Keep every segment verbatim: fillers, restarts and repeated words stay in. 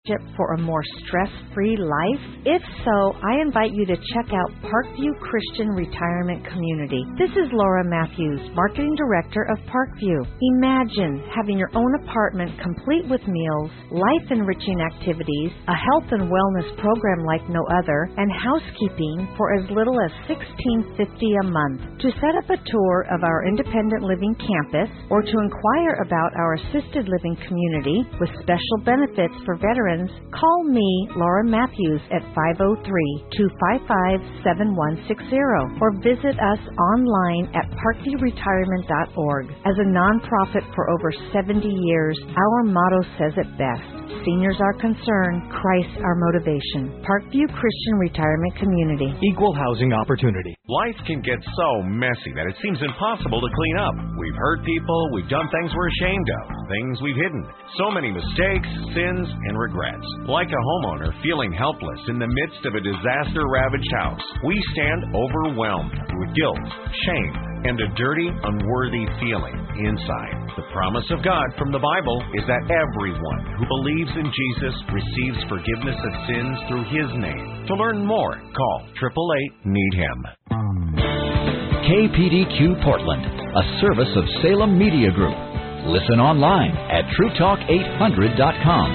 for a more stress-free life? If so, I invite you to check out Parkview Christian Retirement Community. This is Laura Matthews, Marketing Director of Parkview. Imagine having your own apartment complete with meals, life-enriching activities, a health and wellness program like no other, and housekeeping for as little as sixteen fifty a month. To set up a tour of our independent living campus or to inquire about our assisted living community with special benefits for veterans, call me, Laura Matthews, at five oh three, two five five, seven one six zero or visit us online at parkview retirement dot org. As a nonprofit for over seventy years, our motto says it best. Seniors are concerned, Christ our motivation. Parkview Christian Retirement Community. Equal housing opportunity. Life can get so messy that it seems impossible to clean up. We've hurt people, we've done things we're ashamed of, things we've hidden. So many mistakes, sins, and regrets. Like a homeowner feeling helpless in the midst of a disaster-ravaged house, we stand overwhelmed with guilt, shame, and a dirty, unworthy feeling inside. The promise of God from the Bible is that everyone who believes in Jesus receives forgiveness of sins through His name. To learn more, call eight eight eight, need him. K P D Q Portland, a service of Salem Media Group. Listen online at true talk eight hundred dot com.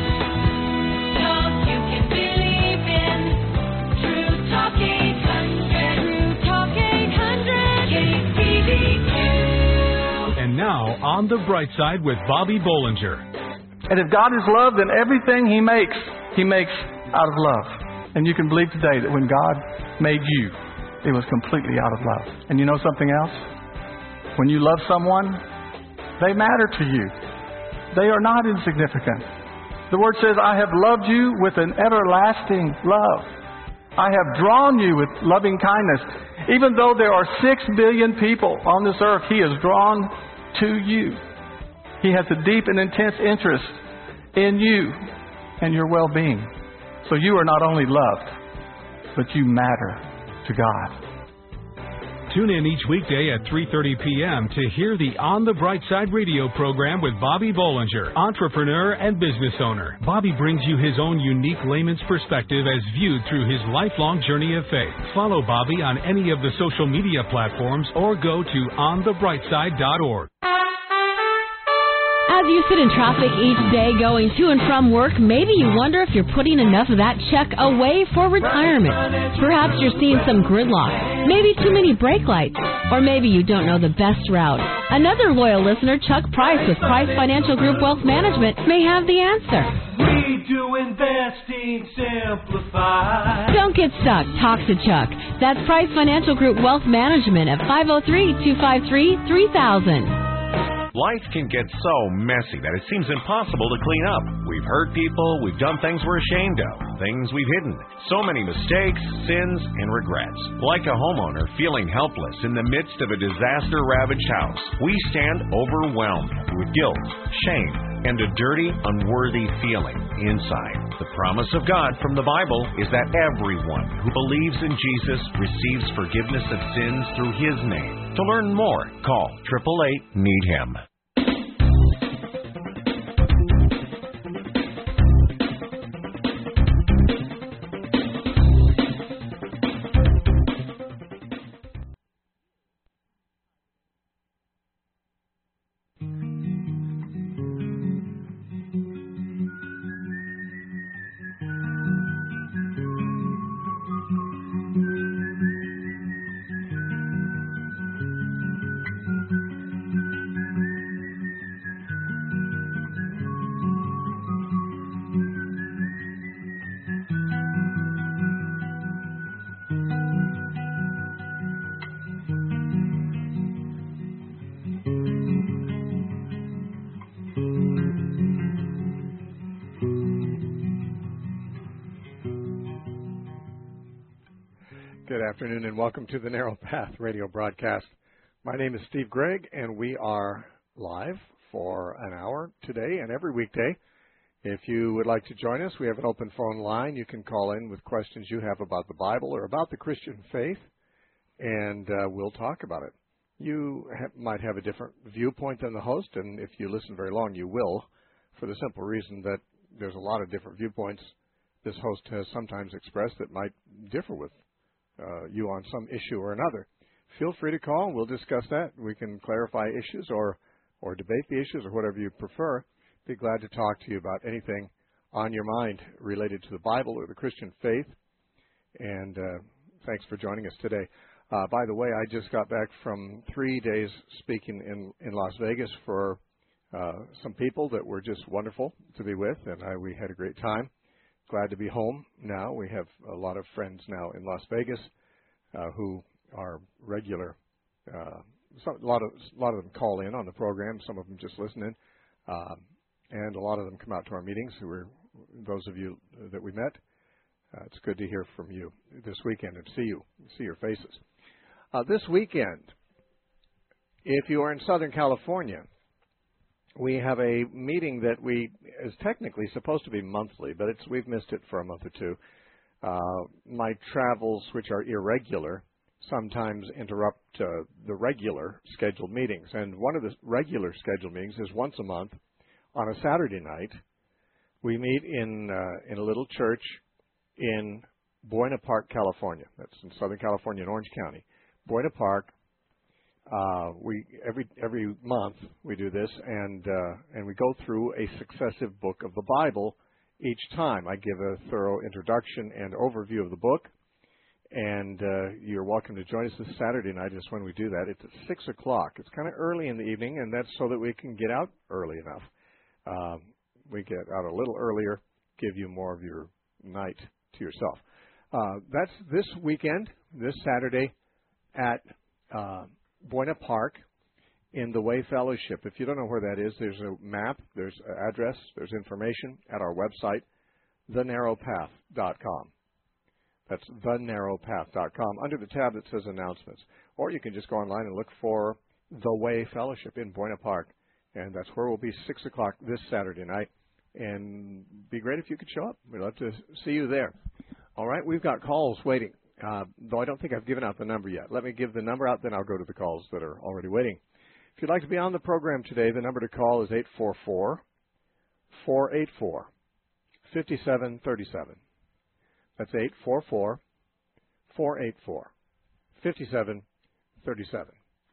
Now, On the Bright Side with Bobby Bollinger. And if God is love, then everything He makes, He makes out of love. And you can believe today that when God made you, it was completely out of love. And you know something else? When you love someone, they matter to you. They are not insignificant. The Word says, I have loved you with an everlasting love. I have drawn you with loving kindness. Even though there are six billion people on this earth, He has drawn to you. He has a deep and intense interest in you and your well-being. So you are not only loved, but you matter to God. Tune in each weekday at three thirty p.m. to hear the On the Bright Side radio program with Bobby Bollinger, entrepreneur and business owner. Bobby brings you his own unique layman's perspective as viewed through his lifelong journey of faith. Follow Bobby on any of the social media platforms or go to on the bright side dot org. As you sit in traffic each day going to and from work, maybe you wonder if you're putting enough of that check away for retirement. Perhaps you're seeing some gridlock, maybe too many brake lights, or maybe you don't know the best route. Another loyal listener, Chuck Price with Price Financial Group Wealth Management, may have the answer. We do investing simplified. Don't get stuck. Talk to Chuck. That's Price Financial Group Wealth Management at five oh three, two five three, three thousand. Life can get so messy that it seems impossible to clean up. We've hurt people, we've done things we're ashamed of, things we've hidden. So many mistakes, sins, and regrets. Like a homeowner feeling helpless in the midst of a disaster-ravaged house, we stand overwhelmed with guilt, shame, and a dirty, unworthy feeling inside. The promise of God from the Bible is that everyone who believes in Jesus receives forgiveness of sins through His name. To learn more, call eight eight eight, need him. Good afternoon and welcome to the Narrow Path radio broadcast. My name is Steve Gregg and we are live for an hour today and every weekday. If you would like to join us, we have an open phone line. You can call in with questions you have about the Bible or about the Christian faith, and uh, we'll talk about it. You ha- might have a different viewpoint than the host, and if you listen very long, you will, for the simple reason that there's a lot of different viewpoints this host has sometimes expressed that might differ with uh, you on some issue or another. Feel free to call. We'll discuss that. We can clarify issues or, or debate the issues or whatever you prefer. Be glad to talk to you about anything on your mind related to the Bible or the Christian faith. And uh, thanks for joining us today. Uh, by the way, I just got back from three days speaking in, in Las Vegas for uh, some people that were just wonderful to be with, and I, we had a great time. Glad to be home now. We have a lot of friends now in Las Vegas uh, who are regular. Uh, some, a lot of a lot of them call in on the program. Some of them just listen in, uh, and a lot of them come out to our meetings. Who were those of you that we met. Uh, it's good to hear from you this weekend and see you, see your faces. Uh, this weekend, if you are in Southern California, we have a meeting that we is technically supposed to be monthly, but it's we've missed it for a month or two. Uh, my travels, which are irregular, sometimes interrupt uh, the regular scheduled meetings. And one of the regular scheduled meetings is once a month on a Saturday night. We meet in uh, in a little church in Buena Park, California. That's in Southern California in Orange County. Buena Park. Uh, we every every month we do this, and uh, and we go through a successive book of the Bible each time. I give a thorough introduction and overview of the book, and uh, you're welcome to join us this Saturday night. Is when we do that. It's at six o'clock. It's kind of early in the evening, and that's so that we can get out early enough. Um, we get out a little earlier, give you more of your night to yourself. Uh, that's this weekend, this Saturday at Uh, Buena Park in the Way Fellowship. If you don't know where that is, there's a map, there's an address, there's information at our website, the narrow path dot com. That's the narrow path dot com under the tab that says announcements. Or you can just go online and look for The Way Fellowship in Buena Park. And that's where we'll be six o'clock this Saturday night. And be great if you could show up. We'd love to see you there. All right, we've got calls waiting. Uh, though I don't think I've given out the number yet. Let me give the number out, then I'll go to the calls that are already waiting. If you'd like to be on the program today, the number to call is eight four four, four eight four, five seven three seven. That's eight four four, four eight four, five seven three seven.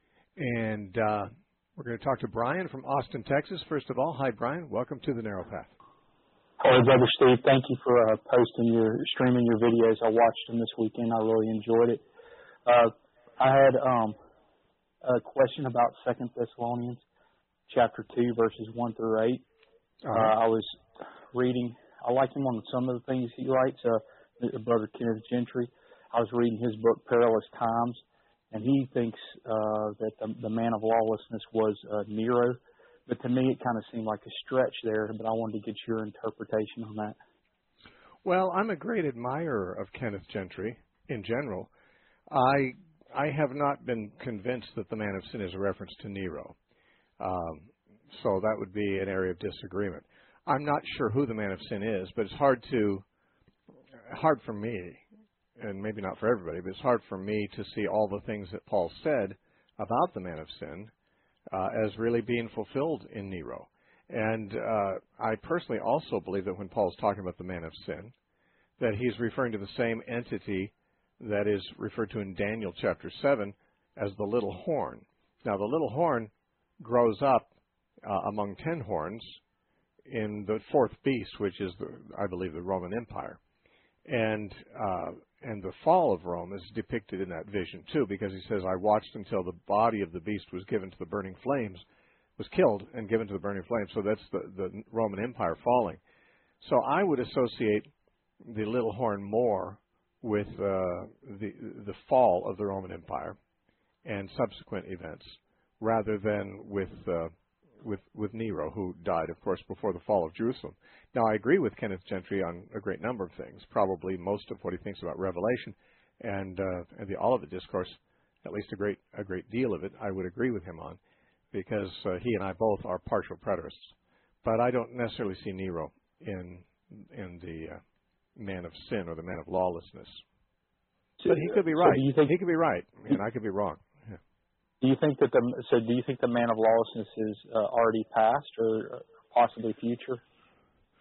And uh, we're going to talk to Brian from Austin, Texas. First of all, hi, Brian. Welcome to the Narrow Path. Hello, Brother Steve. Thank you for uh, posting your, streaming your videos. I watched them this weekend. I really enjoyed it. Uh, I had um, a question about Second Thessalonians, chapter two, verses one through eight. Uh-huh. Uh, I was reading. I like him on some of the things he writes. Uh, Brother Kenneth Gentry. I was reading his book, Perilous Times, and he thinks uh, that the, the man of lawlessness was uh, Nero. But to me, it kind of seemed like a stretch there, but I wanted to get your interpretation on that. Well, I'm a great admirer of Kenneth Gentry in general. I I have not been convinced that the man of sin is a reference to Nero. Um, so that would be an area of disagreement. I'm not sure who the man of sin is, but it's hard to hard for me, and maybe not for everybody, but it's hard for me to see all the things that Paul said about the man of sin Uh, as really being fulfilled in Nero. And uh, I personally also believe that when Paul's talking about the man of sin, that he's referring to the same entity that is referred to in Daniel chapter seven as the little horn. Now, the little horn grows up uh, among ten horns in the fourth beast, which is, the, I believe, the Roman Empire. And uh, and the fall of Rome is depicted in that vision, too, because he says, I watched until the body of the beast was given to the burning flames, was killed and given to the burning flames. So that's the, the Roman Empire falling. So I would associate the little horn more with uh, the the fall of the Roman Empire and subsequent events, rather than with uh, with with Nero, who died, of course, before the fall of Jerusalem. Now, I agree with Kenneth Gentry on a great number of things, probably most of what he thinks about Revelation and, uh, and the Olivet Discourse, at least a great a great deal of it, I would agree with him on, because uh, he and I both are partial preterists. But I don't necessarily see Nero in in the uh, man of sin or the man of lawlessness. So, but he could be right. So do you think he could be right, and I could be wrong. Yeah. Do you think that the so do you think the man of lawlessness is uh, already past or possibly future?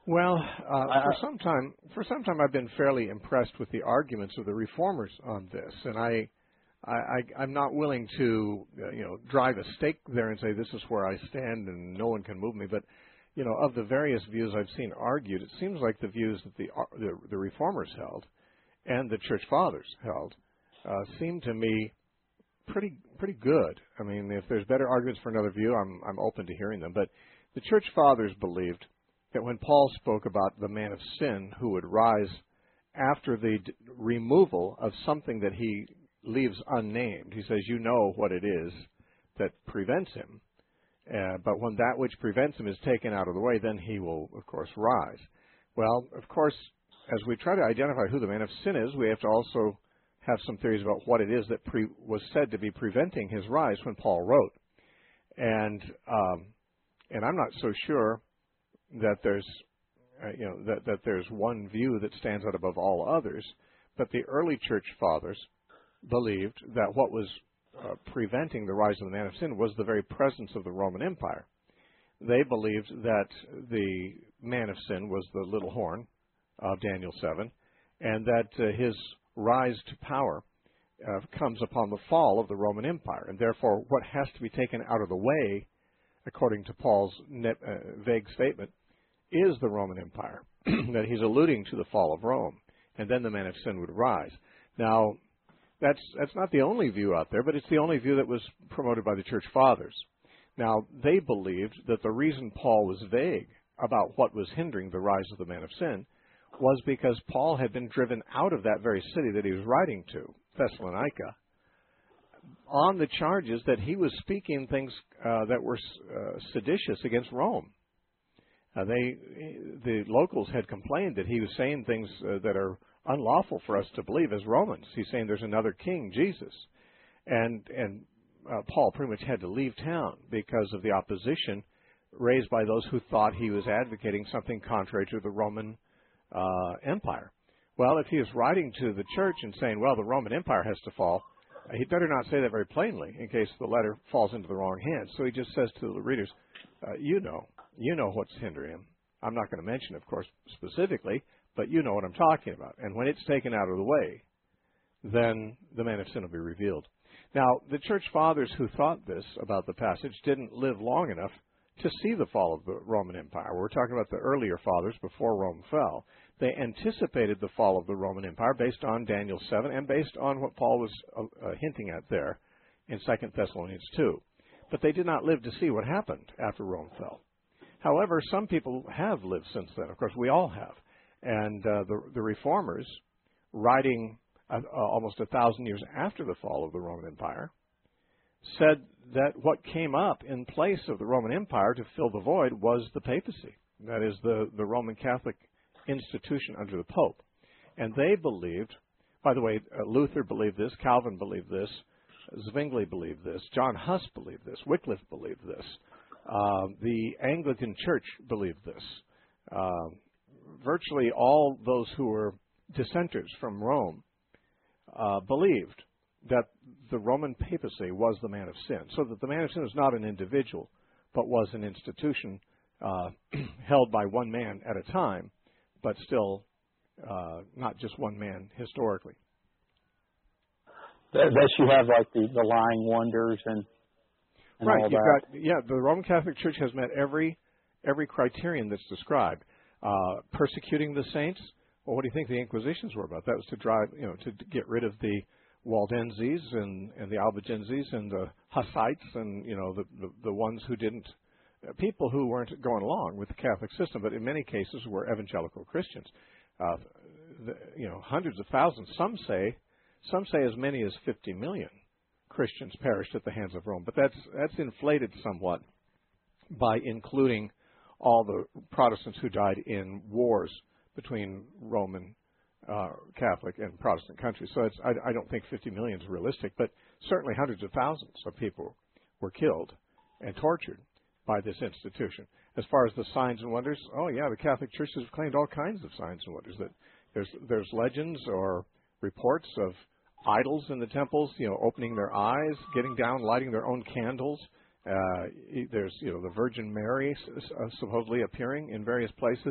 Well, uh, for some time, for some time, I've been fairly impressed with the arguments of the reformers on this, and I, I, I'm not willing to, uh, you know, drive a stake there and say this is where I stand and no one can move me. But, you know, of the various views I've seen argued, it seems like the views that the the, the reformers held and the church fathers held uh, seem to me pretty pretty good. I mean, if there's better arguments for another view, I'm I'm open to hearing them. But the church fathers believed that when Paul spoke about the man of sin who would rise after the d- removal of something that he leaves unnamed, he says, you know what it is that prevents him. Uh, but when that which prevents him is taken out of the way, then he will, of course, rise. Well, of course, as we try to identify who the man of sin is, we have to also have some theories about what it is that pre- was said to be preventing his rise when Paul wrote. And um, and I'm not so sure that there's, uh, you know, that, that there's one view that stands out above all others, but the early church fathers believed that what was uh, preventing the rise of the man of sin was the very presence of the Roman Empire. They believed that the man of sin was the little horn of Daniel seven, and that uh, his rise to power uh, comes upon the fall of the Roman Empire, and therefore what has to be taken out of the way, according to Paul's net, uh, vague statement, is the Roman Empire, that he's alluding to the fall of Rome, and then the man of sin would rise. Now, that's that's not the only view out there, but it's the only view that was promoted by the church fathers. Now, they believed that the reason Paul was vague about what was hindering the rise of the man of sin was because Paul had been driven out of that very city that he was writing to, Thessalonica, on the charges that he was speaking things uh, that were uh, seditious against Rome. Uh, they, the locals had complained that he was saying things uh, that are unlawful for us to believe as Romans. He's saying there's another king, Jesus. And, and uh, Paul pretty much had to leave town because of the opposition raised by those who thought he was advocating something contrary to the Roman uh, Empire. Well, if he is writing to the church and saying, well, the Roman Empire has to fall, he better not say that very plainly in case the letter falls into the wrong hands. So he just says to the readers, uh, you know, you know what's hindering him. I'm not going to mention, of course, specifically, but you know what I'm talking about. And when it's taken out of the way, then the man of sin will be revealed. Now, the church fathers who thought this about the passage didn't live long enough to see the fall of the Roman Empire. We're talking about the earlier fathers before Rome fell. They anticipated the fall of the Roman Empire based on Daniel seven and based on what Paul was uh, uh, hinting at there in Second Thessalonians two. But they did not live to see what happened after Rome fell. However, some people have lived since then. Of course, we all have. And uh, the, the reformers, writing uh, uh, almost a thousand years after the fall of the Roman Empire, said that what came up in place of the Roman Empire to fill the void was the papacy. That is, the, the Roman Catholic institution under the Pope. And they believed, by the way, uh, Luther believed this, Calvin believed this, Zwingli believed this, John Huss believed this, Wycliffe believed this, uh, the Anglican Church believed this. Uh, virtually all those who were dissenters from Rome uh, believed that the Roman papacy was the man of sin, so that the man of sin was not an individual, but was an institution uh, held by one man at a time, but still uh, not just one man historically. That, that you have like the, the lying wonders and, and right, all you've that. Got, yeah, the Roman Catholic Church has met every every criterion that's described. Uh, persecuting the saints. Well, what do you think the Inquisitions were about? That was to drive, you know, to get rid of the Waldenses and, and the Albigenses and the Hussites and, you know, the, the, the ones who didn't, uh, people who weren't going along with the Catholic system, but in many cases were evangelical Christians. Uh, the, you know, hundreds of thousands. Some say, some say as many as fifty million Christians perished at the hands of Rome, but that's that's inflated somewhat by including all the Protestants who died in wars between Roman uh, Catholic and Protestant countries. So it's, I, I don't think fifty million is realistic, but certainly hundreds of thousands of people were killed and tortured by this institution. As far as the signs and wonders, oh yeah, the Catholic Church has claimed all kinds of signs and wonders. That there's there's legends or reports of idols in the temples, you know, opening their eyes, getting down, lighting their own candles. Uh, there's, you know, the Virgin Mary uh, supposedly appearing in various places.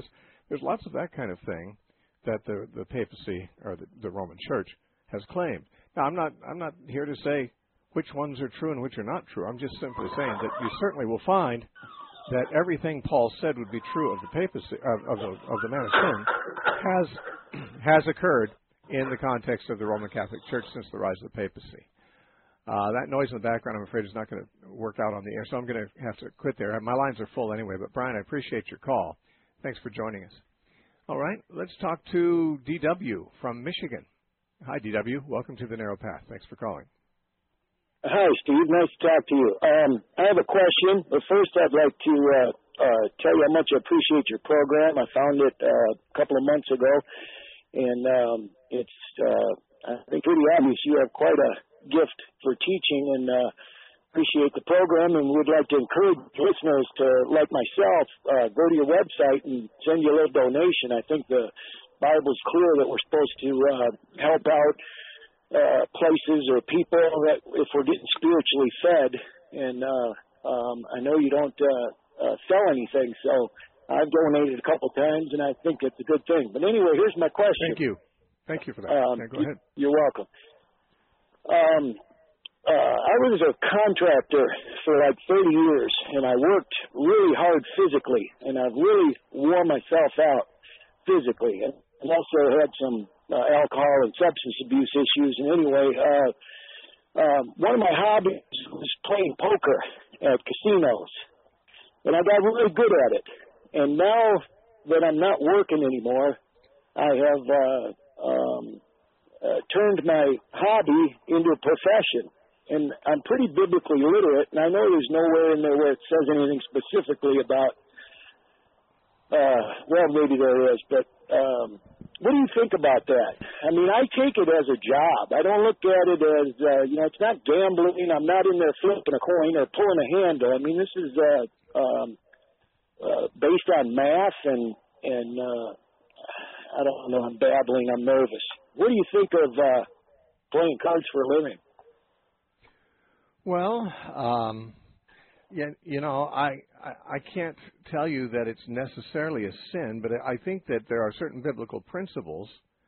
There's lots of that kind of thing that the the papacy or the, the Roman Church has claimed. Now, I'm not I'm not here to say which ones are true and which are not true. I'm just simply saying that you certainly will find that everything Paul said would be true of the papacy of, of the of the man of sin has has occurred in the context of the Roman Catholic Church since the rise of the papacy. Uh, that noise in the background, I'm afraid, is not going to work out on the air, so I'm going to have to quit there. My lines are full anyway, but Brian, I appreciate your call. Thanks for joining us. All right, let's talk to D W from Michigan. Hi, D W. Welcome to the Narrow Path. Thanks for calling. Hi, Steve. Nice to talk to you. Um, I have a question, but first I'd like to uh, uh, tell you how much I appreciate your program. I found it uh, a couple of months ago, and um, it's, uh, I think, pretty obvious you have quite a gift for teaching, and uh, appreciate the program, and would like to encourage listeners to, like myself, uh, go to your website and send you a little donation. I think the Bible's clear that we're supposed to uh, help out uh, places or people that if we're getting spiritually fed, and uh, um, I know you don't uh, uh, sell anything, so I've donated a couple times, and I think it's a good thing. But anyway, here's my question. Thank you. Thank you for that. Um, okay, go ahead. You're welcome. Um, uh, I was a contractor for like thirty years, and I worked really hard physically, and I've really wore myself out physically, and also had some uh, alcohol and substance abuse issues. And anyway, uh, uh, one of my hobbies was playing poker at casinos, and I got really good at it. And now that I'm not working anymore, I have uh, um, uh, turned my hobby into a profession. And I'm pretty biblically literate, and I know there's nowhere in there where it says anything specifically about, uh, well, maybe there is, but um, what do you think about that? I mean, I take it as a job. I don't look at it as, uh, you know, it's not gambling. I'm not in there flipping a coin or pulling a handle. I mean, this is uh, um, uh, based on math, and, and uh, I don't know, I'm babbling, I'm nervous. What do you think of uh, playing cards for a living? Well, um, yeah, you know, I, I I can't tell you that it's necessarily a sin, but I think that there are certain biblical principles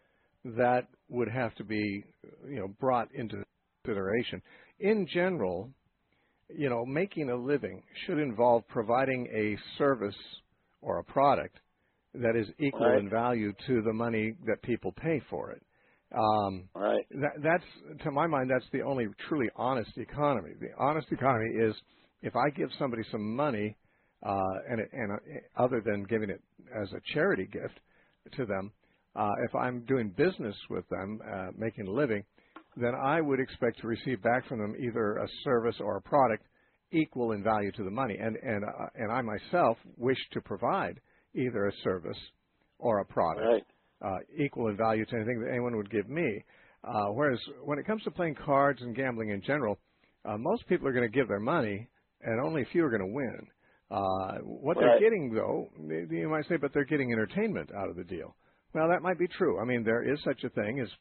that would have to be, you know, brought into consideration. In general, you know, making a living should involve providing a service or a product that is equal right. in value to the money that people pay for it. Um, right. That, that's, to my mind, that's the only truly honest economy. The honest economy is if I give somebody some money, uh, and, it, and uh, other than giving it as a charity gift to them, uh, if I'm doing business with them, uh, making a living, then I would expect to receive back from them either a service or a product equal in value to the money. And and uh, and I myself wish to provide either a service or a product. Right. Uh, equal in value to anything that anyone would give me. Uh, whereas when it comes to playing cards and gambling in general, uh, most people are going to give their money, and only a few are going to win. Uh, what right. they're getting, though, you might say, but they're getting entertainment out of the deal. Well, that might be true. I mean, there is such a thing as,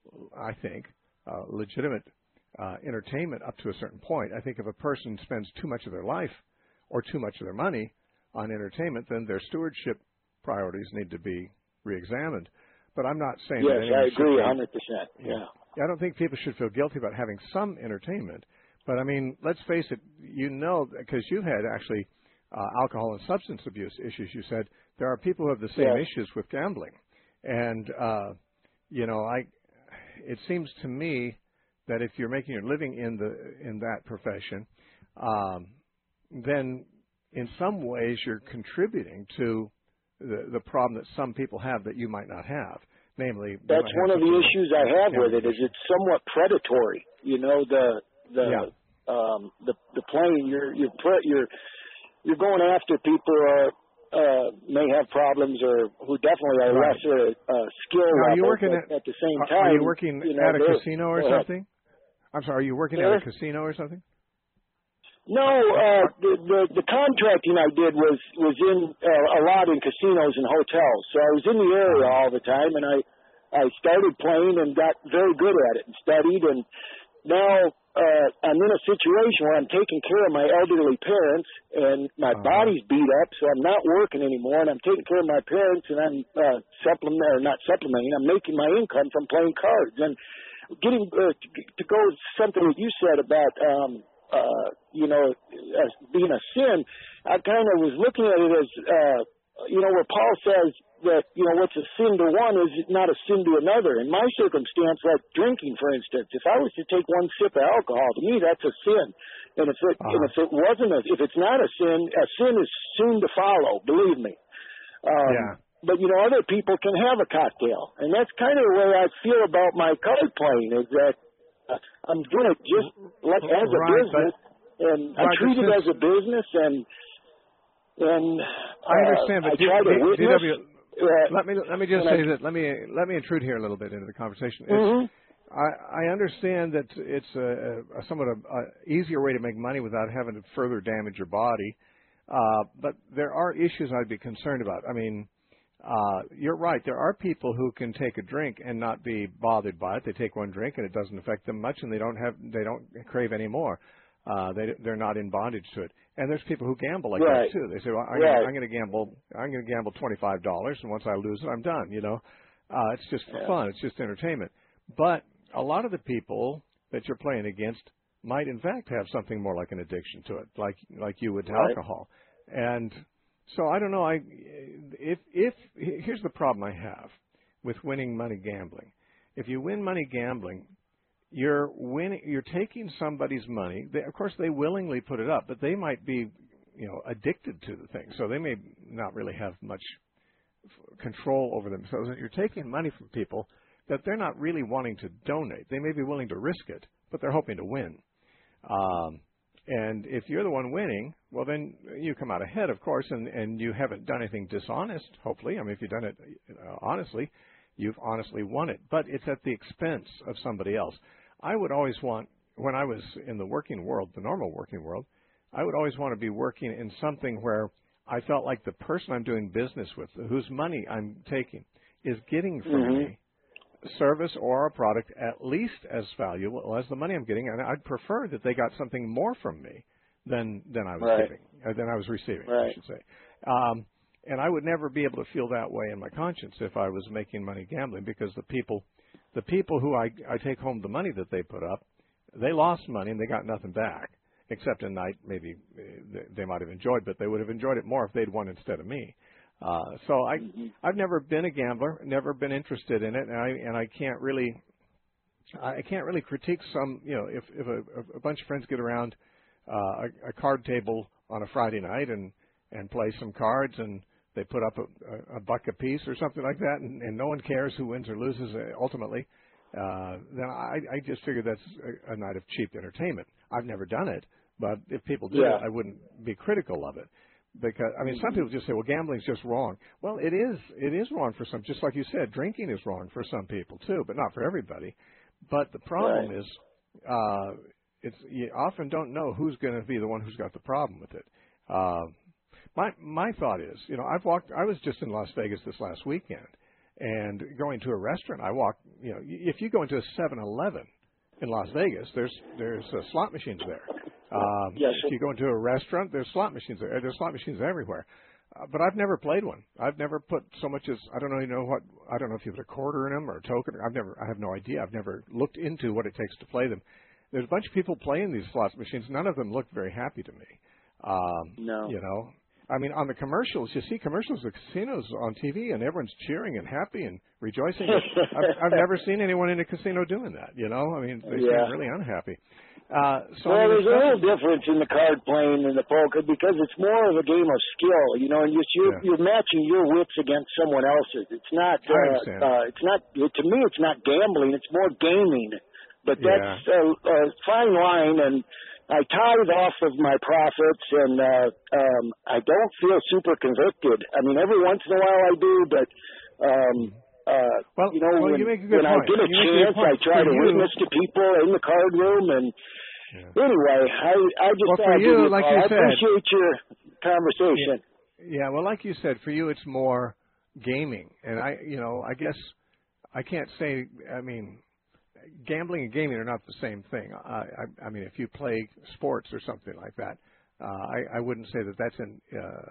I think, uh, legitimate uh, entertainment up to a certain point. I think if a person spends too much of their life or too much of their money on entertainment, then their stewardship priorities need to be reexamined. But I'm not saying yes, that I agree one hundred percent. Yeah. I don't think people should feel guilty about having some entertainment. But, I mean, let's face it, you know, because you've had actually uh, alcohol and substance abuse issues, you said, there are people who have the same yes. issues with gambling. And, uh, you know, I, it seems to me that if you're making your living in the in that profession, um, then in some ways you're contributing to the, the problem that some people have that you might not have. Namely, that's one of the issues I have with it. Is it's somewhat predatory. You know, the the yeah. um, the the playing you're you're pre- you're you're going after people who are, uh, may have problems or who definitely are right. lesser uh, skill now, level. Are you working at, at, at the same are, time? Are you working you know, at a casino or something? I'm sorry. Are you working yeah. at a casino or something? No, uh, the, the the contracting I did was was in uh, a lot in casinos and hotels. So I was in the area all the time, and I I started playing and got very good at it and studied and now uh, I'm in a situation where I'm taking care of my elderly parents, and my uh-huh. body's beat up, so I'm not working anymore, and I'm taking care of my parents, and I'm uh, supplement or not supplementing. I'm making my income from playing cards, and getting uh, to, to go something that you said about um, uh, you know as being a sin. I kind of was looking at it as uh, you know where Paul says that, you know, what's a sin to one is not a sin to another. In my circumstance, like drinking, for instance, if I was to take one sip of alcohol, to me, that's a sin. And if it, uh-huh. and if it wasn't, a, if it's not a sin, a sin is soon to follow, believe me. Um, yeah. But, you know, other people can have a cocktail. And that's kind of the way I feel about my card playing, is that uh, I'm doing it just like as a right, business. And right, I treat it as a business, and, and uh, I understand, but I try to D- witness... D- Uh, let me let me just say that let me let me intrude here a little bit into the conversation. Mm-hmm. I, I understand that it's a, a somewhat a, a easier way to make money without having to further damage your body, uh, but there are issues I'd be concerned about. I mean, uh, you're right. There are people who can take a drink and not be bothered by it. They take one drink and it doesn't affect them much, and they don't have they don't crave any more. Uh, they they're not in bondage to it. And there's people who gamble like right. that too. They say, well, I'm, right. gonna, I'm going to gamble. I'm going to gamble twenty-five dollars, and once I lose it, I'm done. You know, uh, it's just for yeah. fun. It's just entertainment. But a lot of the people that you're playing against might, in fact, have something more like an addiction to it, like like you would to right. alcohol. And so I don't know. I if if here's the problem I have with winning money gambling. If you win money gambling, You're winning. You're taking somebody's money. They, of course, they willingly put it up, but they might be, you know, addicted to the thing. So they may not really have much f- control over themselves. You're taking money from people that they're not really wanting to donate. They may be willing to risk it, but they're hoping to win. Um, and if you're the one winning, well, then you come out ahead, of course, and, and you haven't done anything dishonest. Hopefully, I mean, if you've done it uh, honestly, you've honestly won it. But it's at the expense of somebody else. I would always want, when I was in the working world, the normal working world, I would always want to be working in something where I felt like the person I'm doing business with, whose money I'm taking, is getting from mm-hmm. me service or a product at least as valuable as the money I'm getting. And I'd prefer that they got something more from me than than I was right. giving, or than I was receiving, right. I should say. Um, and I would never be able to feel that way in my conscience if I was making money gambling, because the people The people who I, I take home the money that they put up, they lost money and they got nothing back, except a night maybe they, they might have enjoyed, but they would have enjoyed it more if they'd won instead of me. Uh, so I, I've never been a gambler, never been interested in it, and I and I can't really, I can't really critique some. You know, if if a, a bunch of friends get around uh, a, a card table on a Friday night and and play some cards, and they put up a, a buck a piece or something like that, and, and no one cares who wins or loses ultimately, uh, then I, I just figure that's a, a night of cheap entertainment. I've never done it, but if people did yeah. it, I wouldn't be critical of it. Because, I mean, some people just say, well, gambling's just wrong. Well, it is. It is wrong for some. Just like you said, drinking is wrong for some people, too, but not for everybody. But the problem right. is uh, it's you often don't know who's going to be the one who's got the problem with it. Uh, My my thought is, you know, I've walked. I was just in Las Vegas this last weekend, and going to a restaurant. I walk. You know, if you go into a seven eleven in Las Vegas, there's there's uh, slot machines there. Um, yes. If you go into a restaurant, there's slot machines there. There's slot machines everywhere. Uh, but I've never played one. I've never put so much as I don't know. You know what? I don't know if you put a quarter in them or a token. I've never. I have no idea. I've never looked into what it takes to play them. There's a bunch of people playing these slot machines. None of them look very happy to me. Um, no. You know. I mean, on the commercials, you see commercials of casinos on T V, and everyone's cheering and happy and rejoicing. I've, I've never seen anyone in a casino doing that, you know? I mean, they yeah. seem really unhappy. Uh, so well, I mean, there's a little difference in the card playing and the poker, because it's more of a game of skill, you know, and just you're, yeah. you're matching your wits against someone else's. It's not, I understand. uh, uh, it's not, to me, it's not gambling, it's more gaming. But that's yeah. a, a fine line, and I tithe off of my profits, and uh, um, I don't feel super convicted. I mean, every once in a while I do, but um, uh, well, you know, well, when, you make a good when point. I get a you chance, I try for to you. witness to people in the card room. And yeah. anyway, I, I just well, for you, like you I said, appreciate your conversation. Yeah. yeah, well, like you said, for you it's more gaming, and I, you know, I guess I can't say. I mean. gambling and gaming are not the same thing. I, I, I mean, if you play sports or something like that, uh, I, I wouldn't say that that's an,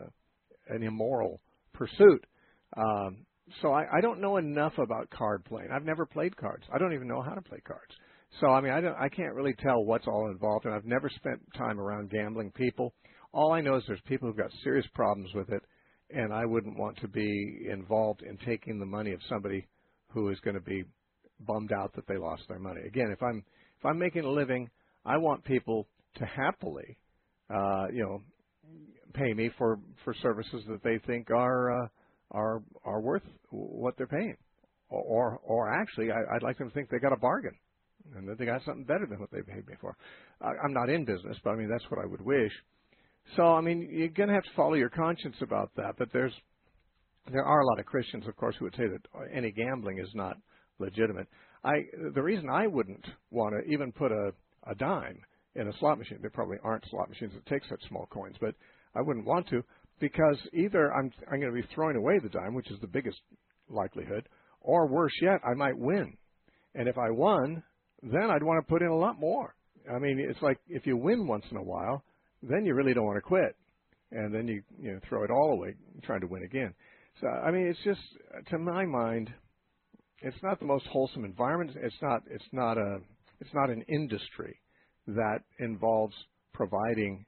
uh, an immoral pursuit. Um, so I, I don't know enough about card playing. I've never played cards. I don't even know how to play cards. So I mean, I don't, I can't really tell what's all involved, and I've never spent time around gambling people. All I know is there's people who've got serious problems with it, and I wouldn't want to be involved in taking the money of somebody who is going to be bummed out that they lost their money. Again, if I'm if I'm making a living, I want people to happily, uh, you know, pay me for, for services that they think are uh, are are worth what they're paying, or or, or actually, I, I'd like them to think they got a bargain and that they got something better than what they paid me for. I, I'm not in business, but I mean that's what I would wish. So I mean, you're going to have to follow your conscience about that. But there's there are a lot of Christians, of course, who would say that any gambling is not legitimate. I the reason I wouldn't want to even put a, a dime in a slot machine, there probably aren't slot machines that take such small coins, but I wouldn't want to, because either I'm I'm going to be throwing away the dime, which is the biggest likelihood, or worse yet, I might win. And if I won, then I'd want to put in a lot more. I mean, it's like if you win once in a while, then you really don't want to quit, and then you you know throw it all away trying to win again. So I mean, it's just, to my mind, it's not the most wholesome environment. It's not. It's not a. It's not an industry that involves providing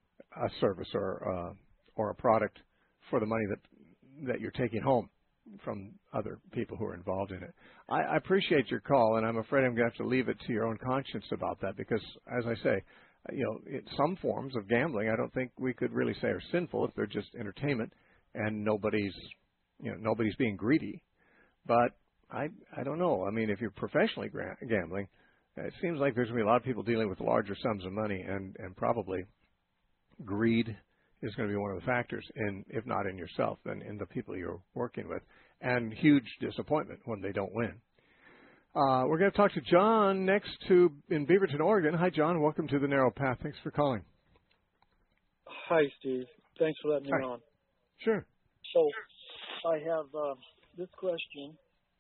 a service or uh, or a product for the money that that you're taking home from other people who are involved in it. I, I appreciate your call, and I'm afraid I'm going to have to leave it to your own conscience about that, because, as I say, you know, it, some forms of gambling I don't think we could really say are sinful if they're just entertainment and nobody's you know nobody's being greedy. But I I don't know. I mean, if you're professionally gra- gambling, it seems like there's going to be a lot of people dealing with larger sums of money, and, and probably greed is going to be one of the factors, in, if not in yourself, then in the people you're working with, and huge disappointment when they don't win. Uh, we're going to talk to John next to in Beaverton, Oregon. Hi, John. Welcome to the Narrow Path. Thanks for calling. Hi, Steve. Thanks for letting me Hi. on. Sure. So I have uh, this question.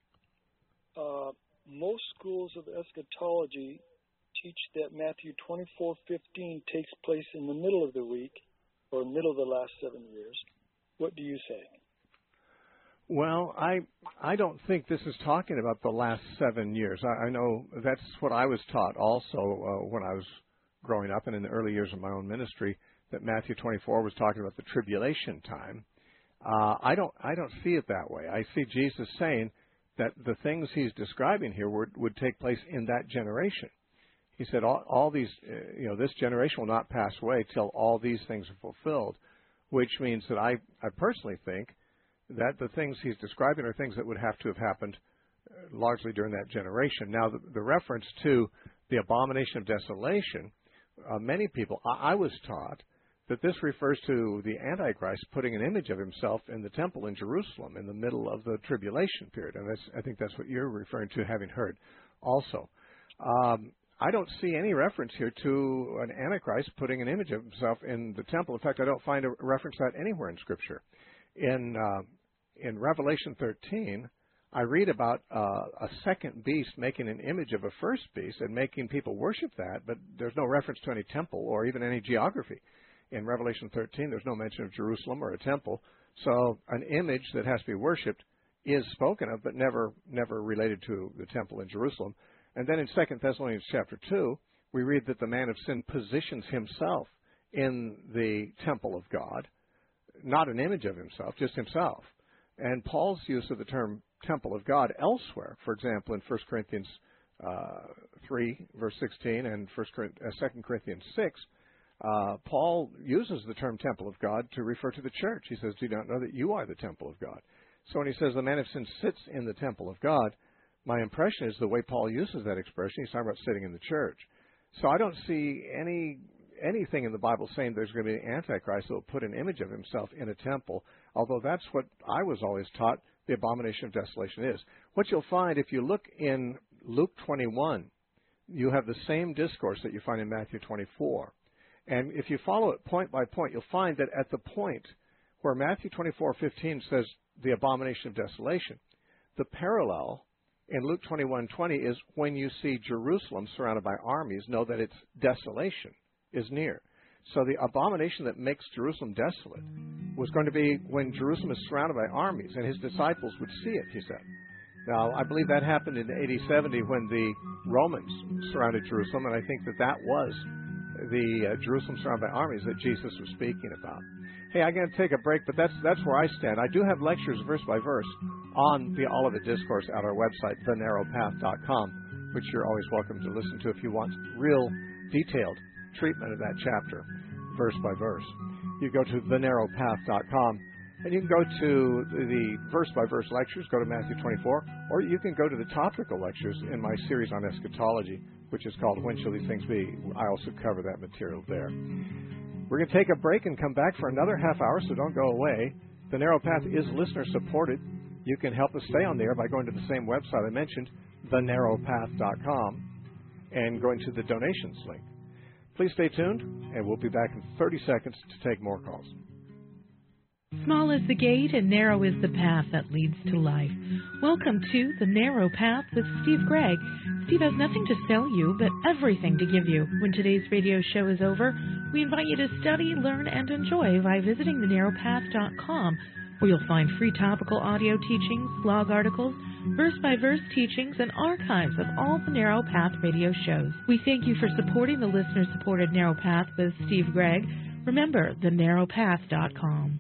Uh, most schools of eschatology teach that Matthew twenty-four fifteen takes place in the middle of the week, or middle of the last seven years. What do you say? Well, I I don't think this is talking about the last seven years. I, I know that's what I was taught also uh, when I was growing up and in the early years of my own ministry, that Matthew twenty-four was talking about the tribulation time. Uh, I don't I don't see it that way. I see Jesus saying that the things he's describing here would, would take place in that generation. He said all, all these, uh, you know, this generation will not pass away till all these things are fulfilled, which means that I, I personally think that the things he's describing are things that would have to have happened uh, largely during that generation. Now, the, the reference to the abomination of desolation, uh, many people, I, I was taught that this refers to the Antichrist putting an image of himself in the temple in Jerusalem in the middle of the tribulation period. And that's, I think that's what you're referring to, having heard also. Um, I don't see any reference here to an Antichrist putting an image of himself in the temple. In fact, I don't find a reference to that anywhere in Scripture. In, uh, in Revelation thirteen, I read about uh, a second beast making an image of a first beast and making people worship that, but there's no reference to any temple or even any geography. In Revelation thirteen, there's no mention of Jerusalem or a temple. So an image that has to be worshipped is spoken of, but never never related to the temple in Jerusalem. And then in Second Thessalonians chapter two, we read that the man of sin positions himself in the temple of God, not an image of himself, just himself. And Paul's use of the term temple of God elsewhere, for example, in First Corinthians uh, three, verse sixteen, and First uh, Second Corinthians six, Uh, Paul uses the term temple of God to refer to the church. He says, do you not know that you are the temple of God? So when he says the man of sin sits in the temple of God, my impression is the way Paul uses that expression, he's talking about sitting in the church. So I don't see any anything in the Bible saying there's going to be an Antichrist that will put an image of himself in a temple, although that's what I was always taught the abomination of desolation is. What you'll find if you look in Luke twenty-one, you have the same discourse that you find in Matthew twenty-four. And if you follow it point by point, you'll find that at the point where Matthew twenty-four fifteen says the abomination of desolation, the parallel in Luke twenty-one twenty is, when you see Jerusalem surrounded by armies, know that its desolation is near. So the abomination that makes Jerusalem desolate was going to be when Jerusalem is surrounded by armies, and his disciples would see it, he said. Now, I believe that happened in A D seventy when the Romans surrounded Jerusalem, and I think that that was the uh, Jerusalem surrounded by armies that Jesus was speaking about. Hey, I'm going to take a break, but that's that's where I stand. I do have lectures verse by verse on the Olivet Discourse at our website, the narrow path dot com, which you're always welcome to listen to if you want real detailed treatment of that chapter, verse by verse. You go to the narrow path dot com, and you can go to the verse by verse lectures, go to Matthew twenty-four, or you can go to the topical lectures in my series on eschatology, which is called When Shall These Things Be? I also cover that material there. We're going to take a break and come back for another half hour, so don't go away. The Narrow Path is listener supported. You can help us stay on the air by going to the same website I mentioned, the narrow path dot com, and going to the donations link. Please stay tuned, and we'll be back in thirty seconds to take more calls. Small is the gate and narrow is the path that leads to life. Welcome to The Narrow Path with Steve Gregg. Steve has nothing to sell you, but everything to give you. When today's radio show is over, we invite you to study, learn, and enjoy by visiting the narrow path dot com, where you'll find free topical audio teachings, blog articles, verse-by-verse teachings, and archives of all the Narrow Path radio shows. We thank you for supporting the listener-supported Narrow Path with Steve Gregg. Remember, the narrow path dot com.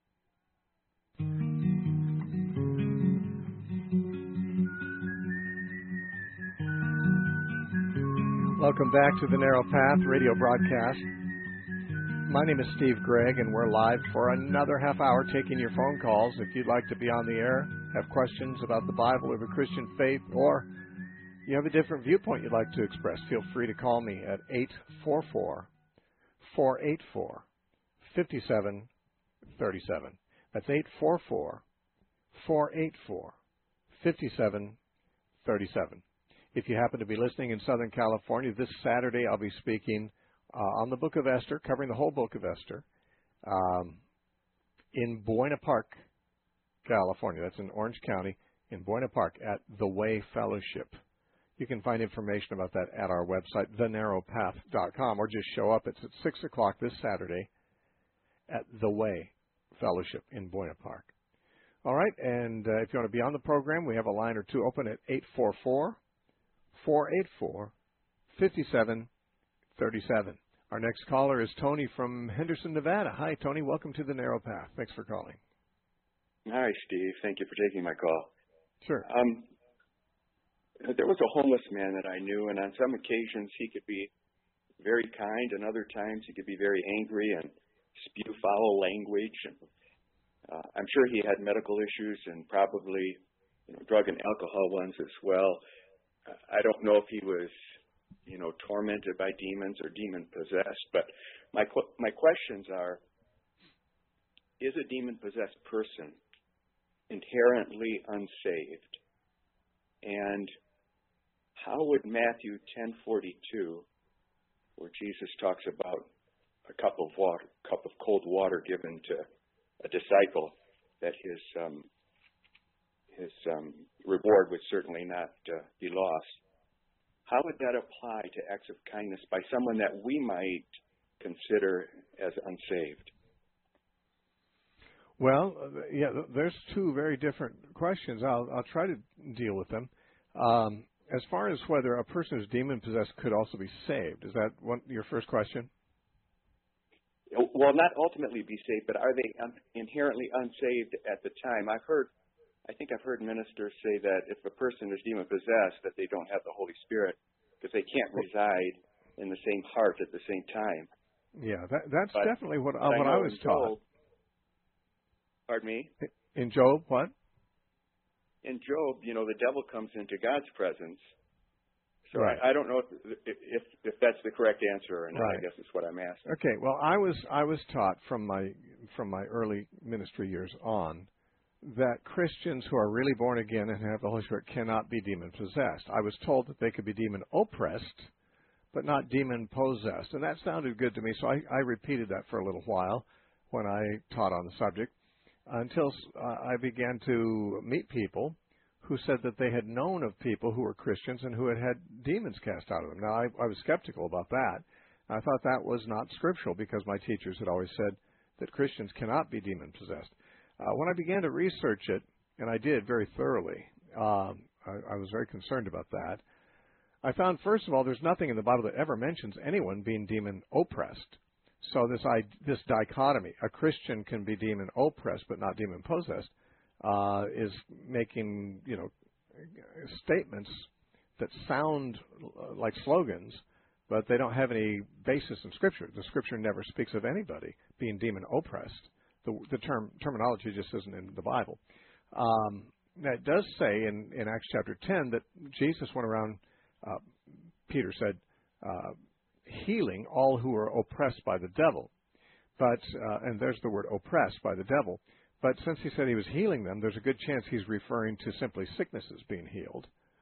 Welcome back to the Narrow Path radio broadcast. My name is Steve Gregg, and we're live for another half hour taking your phone calls. If you'd like to be on the air, have questions about the Bible or the Christian faith, or you have a different viewpoint you'd like to express, feel free to call me at eight four four, four eight four, five seven three seven. That's eight four four, four eight four, five seven three seven. If you happen to be listening in Southern California, this Saturday I'll be speaking uh, on the Book of Esther, covering the whole Book of Esther, um, in Buena Park, California. That's in Orange County, in Buena Park, at The Way Fellowship. You can find information about that at our website, the narrow path dot com, or just show up. It's at six o'clock this Saturday at The Way Fellowship in Buena Park. All right, and uh, if you want to be on the program, we have a line or two open at eight four four, four eight four, five seven three seven. Our next caller is Tony from Henderson, Nevada. Hi, Tony. Welcome to the Narrow Path. Thanks for calling. Hi, Steve. Thank you for taking my call. Sure. Um, there was a homeless man that I knew, and on some occasions he could be very kind, and other times he could be very angry and spew foul language. And, uh, I'm sure he had medical issues and probably you know, drug and alcohol ones as well. Uh, I don't know if he was, you know, tormented by demons or demon-possessed, but my qu- my questions are, is a demon-possessed person inherently unsaved? And how would Matthew ten forty-two, where Jesus talks about a cup of water, cup of cold water given to a disciple, that his um, his um, reward would certainly not uh, be lost, how would that apply to acts of kindness by someone that we might consider as unsaved? Well, yeah, there's two very different questions. I'll, I'll try to deal with them. Um, as far as whether a person who's demon-possessed could also be saved, is that one, your first question? Well, not ultimately be saved, but are they un- inherently unsaved at the time? I've heard, I think I've heard ministers say that if a person is demon-possessed, that they don't have the Holy Spirit because they can't reside in the same heart at the same time. Yeah, that, that's but, definitely what, uh, I, what I was taught. Job, pardon me? In Job, what? In Job, you know, the devil comes into God's presence. So right. I, I don't know if, if if that's the correct answer or not. Right. I guess is what I'm asking. Okay. Well, I was I was taught from my from my early ministry years on that Christians who are really born again and have the Holy Spirit cannot be demon possessed. I was told that they could be demon oppressed, but not demon possessed, and that sounded good to me. So I, I repeated that for a little while when I taught on the subject, until uh, I began to meet people who said that they had known of people who were Christians and who had had demons cast out of them. Now, I, I was skeptical about that. I thought that was not scriptural because my teachers had always said that Christians cannot be demon-possessed. Uh, when I began to research it, and I did very thoroughly, um, I, I was very concerned about that. I found, first of all, there's nothing in the Bible that ever mentions anyone being demon-oppressed. So this I, this dichotomy, a Christian can be demon-oppressed but not demon-possessed, uh, is making, you know, statements that sound like slogans, but they don't have any basis in Scripture. The Scripture never speaks of anybody being demon-oppressed. The, the term terminology just isn't in the Bible. Um, now it does say in, in Acts chapter ten that Jesus went around, uh, Peter said, uh, healing all who are oppressed by the devil. But uh, and there's the word oppressed by the devil. But since he said he was healing them, there's a good chance he's referring to simply sicknesses being healed.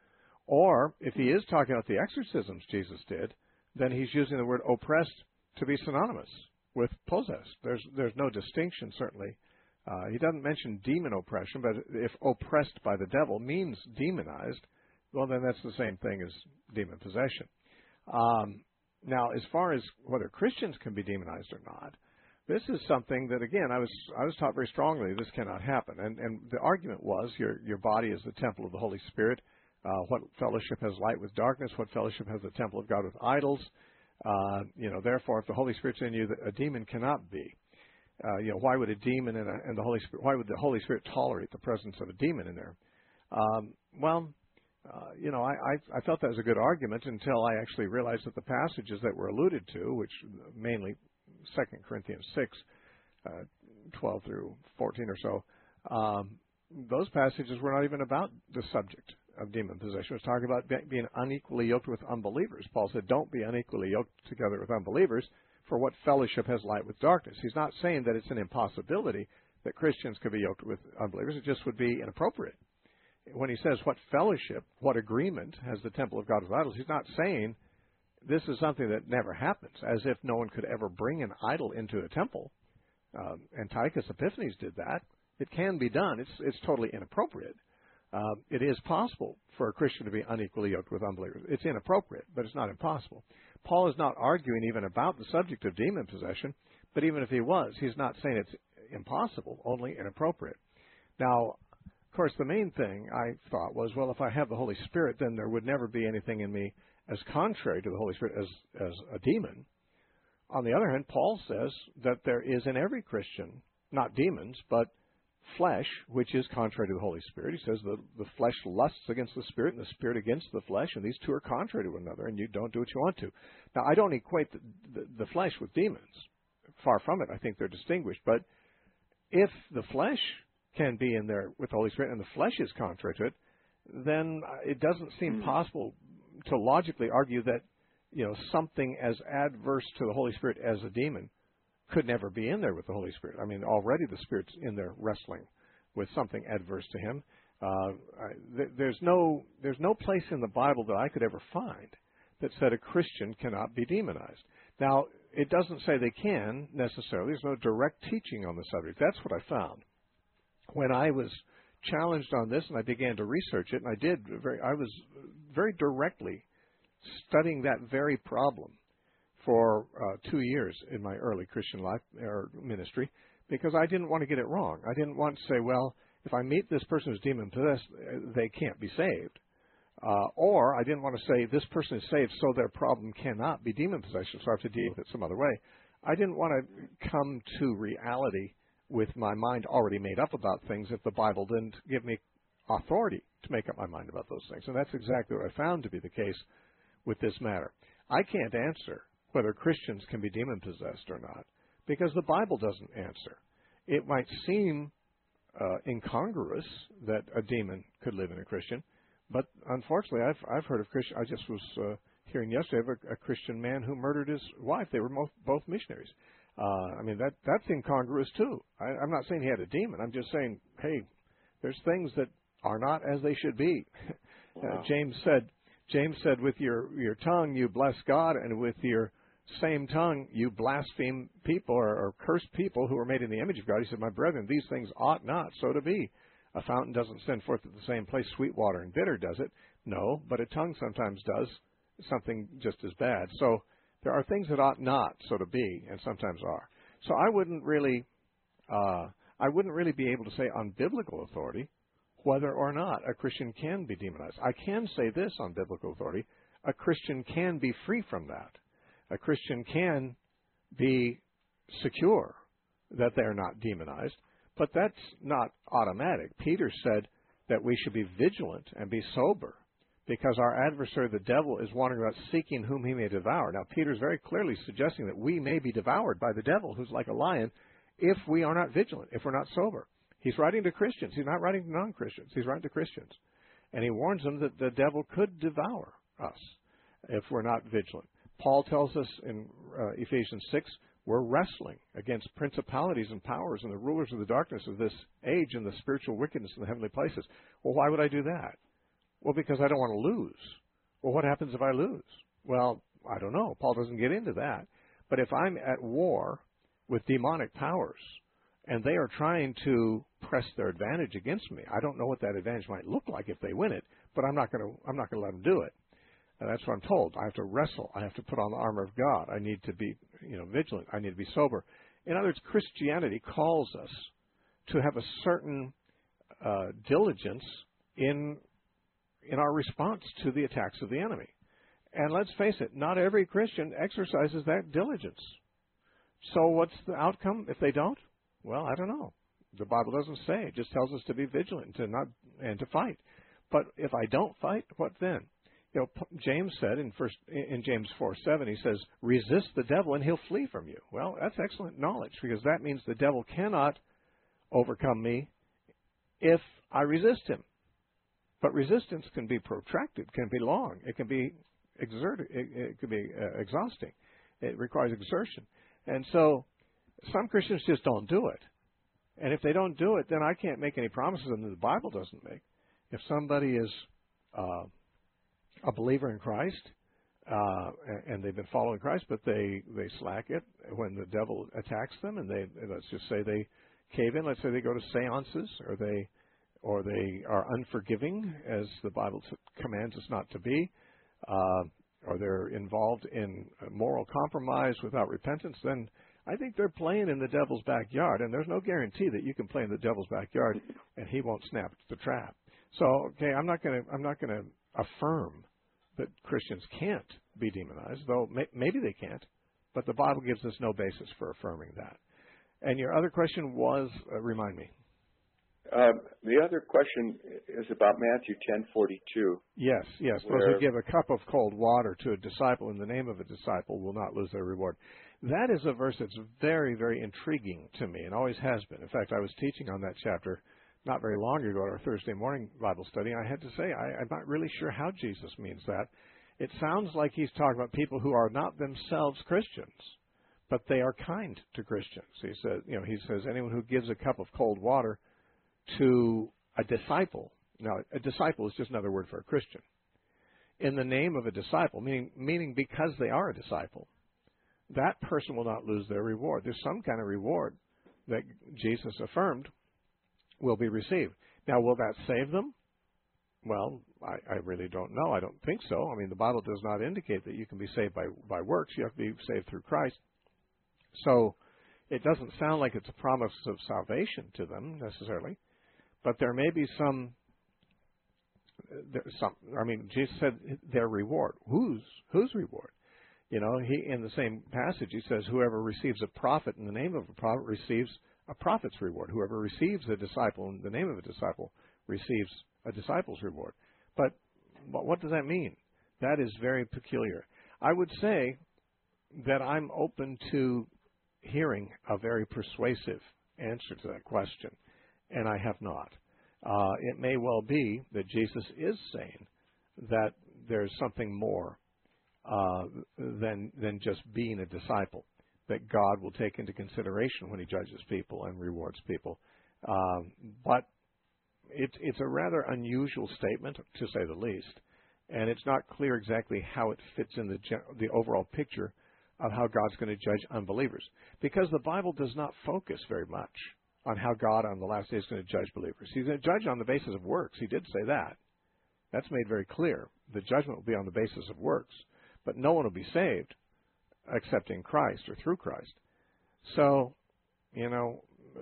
Or if he is talking about the exorcisms Jesus did, then he's using the word oppressed to be synonymous with possessed. There's there's no distinction, certainly. Uh, he doesn't mention demon oppression, but if oppressed by the devil means demonized, well, then that's the same thing as demon possession. Um, now, as far as whether Christians can be demonized or not, this is something that, again, I was I was taught very strongly this cannot happen. And, and the argument was your your body is the temple of the Holy Spirit. Uh, what fellowship has light with darkness? What fellowship has the temple of God with idols? Uh, you know, therefore, if the Holy Spirit's in you, a demon cannot be. Uh, you know, why would a demon and, a, and the Holy Spirit? Why would the Holy Spirit tolerate the presence of a demon in there? Um, well, uh, you know, I, I, I felt that was a good argument until I actually realized that the passages that were alluded to, which mainly Second Corinthians six, uh, twelve through fourteen or so, um, those passages were not even about the subject of demon possession. It was talking about be- being unequally yoked with unbelievers. Paul said, don't be unequally yoked together with unbelievers, for what fellowship has light with darkness? He's not saying that it's an impossibility that Christians could be yoked with unbelievers. It just would be inappropriate. When he says what fellowship, what agreement has the temple of God with idols, he's not saying this is something that never happens, as if no one could ever bring an idol into a temple. Um, Antiochus Epiphanes did that. It can be done. It's, it's totally inappropriate. Uh, it is possible for a Christian to be unequally yoked with unbelievers. It's inappropriate, but it's not impossible. Paul is not arguing even about the subject of demon possession, but even if he was, he's not saying it's impossible, only inappropriate. Now, of course, the main thing I thought was, well, if I have the Holy Spirit, then there would never be anything in me as contrary to the Holy Spirit as, as a demon. On the other hand, Paul says that there is in every Christian, not demons, but flesh, which is contrary to the Holy Spirit. He says the, the flesh lusts against the Spirit and the Spirit against the flesh, and these two are contrary to one another, and you don't do what you want to. Now, I don't equate the, the, the flesh with demons. Far from it. I think they're distinguished. But if the flesh can be in there with the Holy Spirit and the flesh is contrary to it, then it doesn't seem possible to logically argue that, you know, something as adverse to the Holy Spirit as a demon could never be in there with the Holy Spirit. I mean, already the Spirit's in there wrestling with something adverse to him. Uh, th- there's no there's no place in the Bible that I could ever find that said a Christian cannot be demonized. Now, it doesn't say they can necessarily. There's no direct teaching on the subject. That's what I found. When I was challenged on this and I began to research it, and I did very, I was very directly studying that very problem for uh, two years in my early Christian life or ministry, because I didn't want to get it wrong. I didn't want to say, well, if I meet this person who's demon-possessed, they can't be saved. Uh, or I didn't want to say this person is saved, so their problem cannot be demon-possession, so I have to deal with it some other way. I didn't want to come to reality with my mind already made up about things if the Bible didn't give me authority to make up my mind about those things. And that's exactly what I found to be the case with this matter. I can't answer whether Christians can be demon-possessed or not, because the Bible doesn't answer. It might seem uh, incongruous that a demon could live in a Christian, but unfortunately, I've I've heard of Christian. I just was uh, hearing yesterday of a, a Christian man who murdered his wife. They were both, both missionaries. Uh, I mean, that that's incongruous too. I, I'm not saying he had a demon. I'm just saying, hey, there's things that are not as they should be. Wow. Uh, James said, James said, with your your tongue you bless God, and with your same tongue you blaspheme people or, or curse people who are made in the image of God. He said, my brethren, these things ought not so to be. A fountain doesn't send forth at the same place sweet water and bitter, does it? No, but a tongue sometimes does something just as bad. So there are things that ought not so to be, and sometimes are. So I wouldn't really, uh, I wouldn't really be able to say on biblical authority whether or not a Christian can be demonized. I can say this on biblical authority: a Christian can be free from that. A Christian can be secure that they're not demonized, but that's not automatic. Peter said that we should be vigilant and be sober, because our adversary, the devil, is wandering about seeking whom he may devour. Now, Peter's very clearly suggesting that we may be devoured by the devil, who's like a lion, if we are not vigilant, if we're not sober. He's writing to Christians. He's not writing to non-Christians. He's writing to Christians. And he warns them that the devil could devour us if we're not vigilant. Paul tells us in uh, Ephesians six, we're wrestling against principalities and powers and the rulers of the darkness of this age and the spiritual wickedness in the heavenly places. Well, why would I do that? Well, because I don't want to lose. Well, what happens if I lose? Well, I don't know. Paul doesn't get into that. But if I'm at war with demonic powers and they are trying to press their advantage against me, I don't know what that advantage might look like if they win it, but I'm not going to I'm not going to let them do it. And that's what I'm told. I have to wrestle. I have to put on the armor of God. I need to be, you know, vigilant. I need to be sober. In other words, Christianity calls us to have a certain uh, diligence in in our response to the attacks of the enemy. And let's face it, not every Christian exercises that diligence. So what's the outcome if they don't? Well, I don't know. The Bible doesn't say. It just tells us to be vigilant and to not and to fight. But if I don't fight, what then? You know, James said in first in James four seven, he says, resist the devil and he'll flee from you. Well, that's excellent knowledge, because that means the devil cannot overcome me if I resist him. But resistance can be protracted, can be long. It can be exerted. It, it can be uh, exhausting. It requires exertion. And so some Christians just don't do it. And if they don't do it, then I can't make any promises that the Bible doesn't make. If somebody is uh, a believer in Christ, uh, and they've been following Christ, but they, they slack it when the devil attacks them, and they, let's just say they cave in. Let's say they go to seances, or they or they are unforgiving, as the Bible t- commands us not to be, uh, or they're involved in moral compromise without repentance, then I think they're playing in the devil's backyard, and there's no guarantee that you can play in the devil's backyard and he won't snap the trap. So, okay, I'm not going to I'm not going to affirm that Christians can't be demonized, though may, maybe they can't, but the Bible gives us no basis for affirming that. And your other question was, uh, remind me. Uh, the other question is about Matthew ten forty-two. Yes, yes. Those who give a cup of cold water to a disciple in the name of a disciple will not lose their reward. That is a verse that's very, very intriguing to me, and always has been. In fact, I was teaching on that chapter not very long ago at our Thursday morning Bible study, and I had to say, I, I'm not really sure how Jesus means that. It sounds like he's talking about people who are not themselves Christians, but they are kind to Christians. He says, you know, he says, anyone who gives a cup of cold water to a disciple. Now, a disciple is just another word for a Christian. In the name of a disciple, meaning meaning because they are a disciple, that person will not lose their reward. There's some kind of reward that Jesus affirmed will be received. Now, will that save them? Well, I, I really don't know. I don't think so. I mean, the Bible does not indicate that you can be saved by, by works. You have to be saved through Christ. So it doesn't sound like it's a promise of salvation to them necessarily. But there may be some, some. I mean, Jesus said their reward. Whose whose reward? You know, he in the same passage he says, "Whoever receives a prophet in the name of a prophet receives a prophet's reward. Whoever receives a disciple in the name of a disciple receives a disciple's reward." But, but what does that mean? That is very peculiar. I would say that I'm open to hearing a very persuasive answer to that question. And I have not. Uh, it may well be that Jesus is saying that there's something more uh, than than just being a disciple, that God will take into consideration when he judges people and rewards people. Um, but it, it's a rather unusual statement, to say the least, and it's not clear exactly how it fits in the the overall picture of how God's going to judge unbelievers, because the Bible does not focus very much on how God on the last day is going to judge believers. He's going to judge on the basis of works. He did say that. That's made very clear. The judgment will be on the basis of works. But no one will be saved except in Christ or through Christ. So, you know,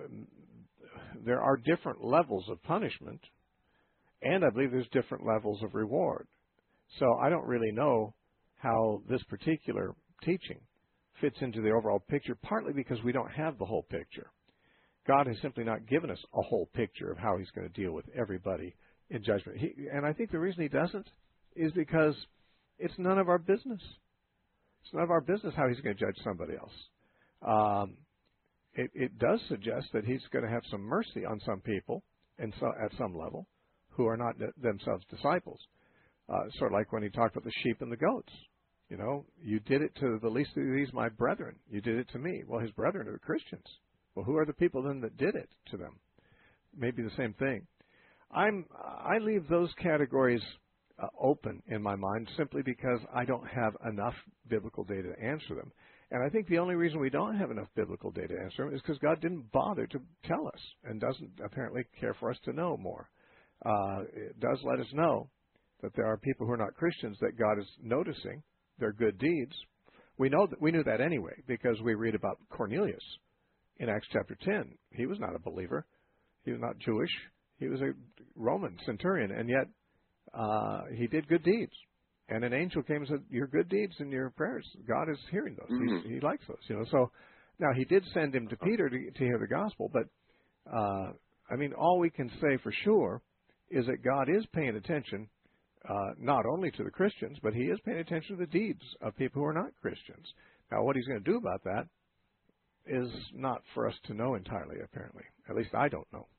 there are different levels of punishment, and I believe there's different levels of reward. So I don't really know how this particular teaching fits into the overall picture, partly because we don't have the whole picture. God has simply not given us a whole picture of how he's going to deal with everybody in judgment. He, and I think the reason he doesn't is because it's none of our business. It's none of our business how he's going to judge somebody else. Um, it, it does suggest that he's going to have some mercy on some people, and so at some level, who are not themselves disciples. Uh, sort of like when he talked about the sheep and the goats. You know, you did it to the least of these, my brethren. You did it to me. Well, his brethren are the Christians. Well, who are the people then that did it to them? Maybe the same thing. I'm, I leave those categories uh, open in my mind simply because I don't have enough biblical data to answer them. And I think the only reason we don't have enough biblical data to answer them is because God didn't bother to tell us and doesn't apparently care for us to know more. Uh, it does let us know that there are people who are not Christians that God is noticing their good deeds. We know that we knew that anyway because we read about Cornelius in Acts chapter ten. He was not a believer. He was not Jewish. He was a Roman centurion, and yet uh, he did good deeds. And an angel came and said, "Your good deeds and your prayers, God is hearing those. Mm-hmm. He likes those." You know. So now he did send him to Peter to, to hear the gospel, but uh, I mean, all we can say for sure is that God is paying attention. Uh, not only to the Christians, but he is paying attention to the deeds of people who are not Christians. Now, what he's going to do about that is not for us to know entirely, apparently. At least I don't know.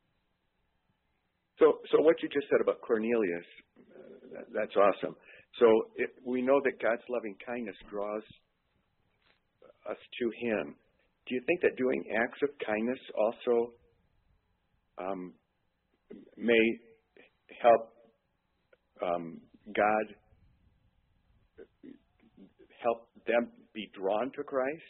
So, so what you just said about Cornelius, uh, that, that's awesome. So it, we know that God's loving kindness draws us to him. Do you think that doing acts of kindness also um, may help Um, God help them be drawn to Christ?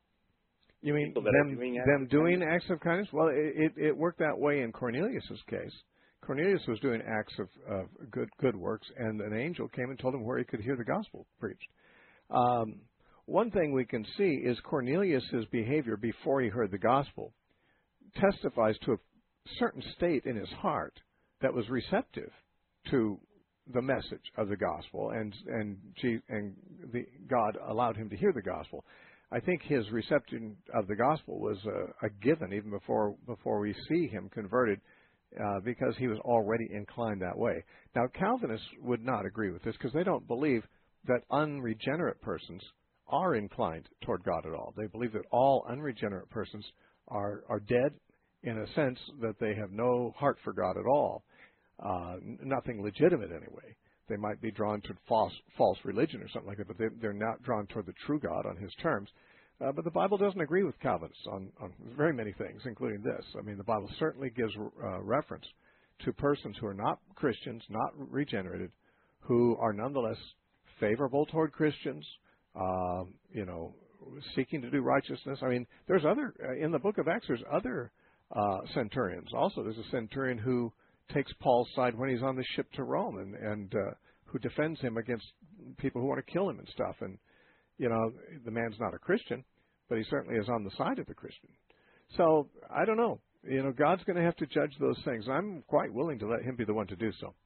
You mean them doing, them doing acts of kindness? Well, it, it, it worked that way in Cornelius' case. Cornelius was doing acts of, of good good works, and an angel came and told him where he could hear the gospel preached. Um, one thing we can see is Cornelius' behavior before he heard the gospel testifies to a certain state in his heart that was receptive to the message of the gospel, and and and the, God allowed him to hear the gospel. I think his reception of the gospel was a, a given even before before we see him converted, uh, because he was already inclined that way. Now, Calvinists would not agree with this because they don't believe that unregenerate persons are inclined toward God at all. They believe that all unregenerate persons are are dead in a sense that they have no heart for God at all. Uh, nothing legitimate anyway. They might be drawn to false false religion or something like that, but they, they're not drawn toward the true God on his terms. Uh, but the Bible doesn't agree with Calvinists on, on very many things, including this. I mean, the Bible certainly gives uh, reference to persons who are not Christians, not regenerated, who are nonetheless favorable toward Christians, uh, you know, seeking to do righteousness. I mean, there's other, uh, in the book of Acts, there's other uh, centurions. Also, there's a centurion who takes Paul's side when he's on the ship to Rome, and, and uh, who defends him against people who want to kill him and stuff. And, you know, the man's not a Christian, but he certainly is on the side of the Christian. So, I don't know. You know, God's going to have to judge those things. I'm quite willing to let him be the one to do so.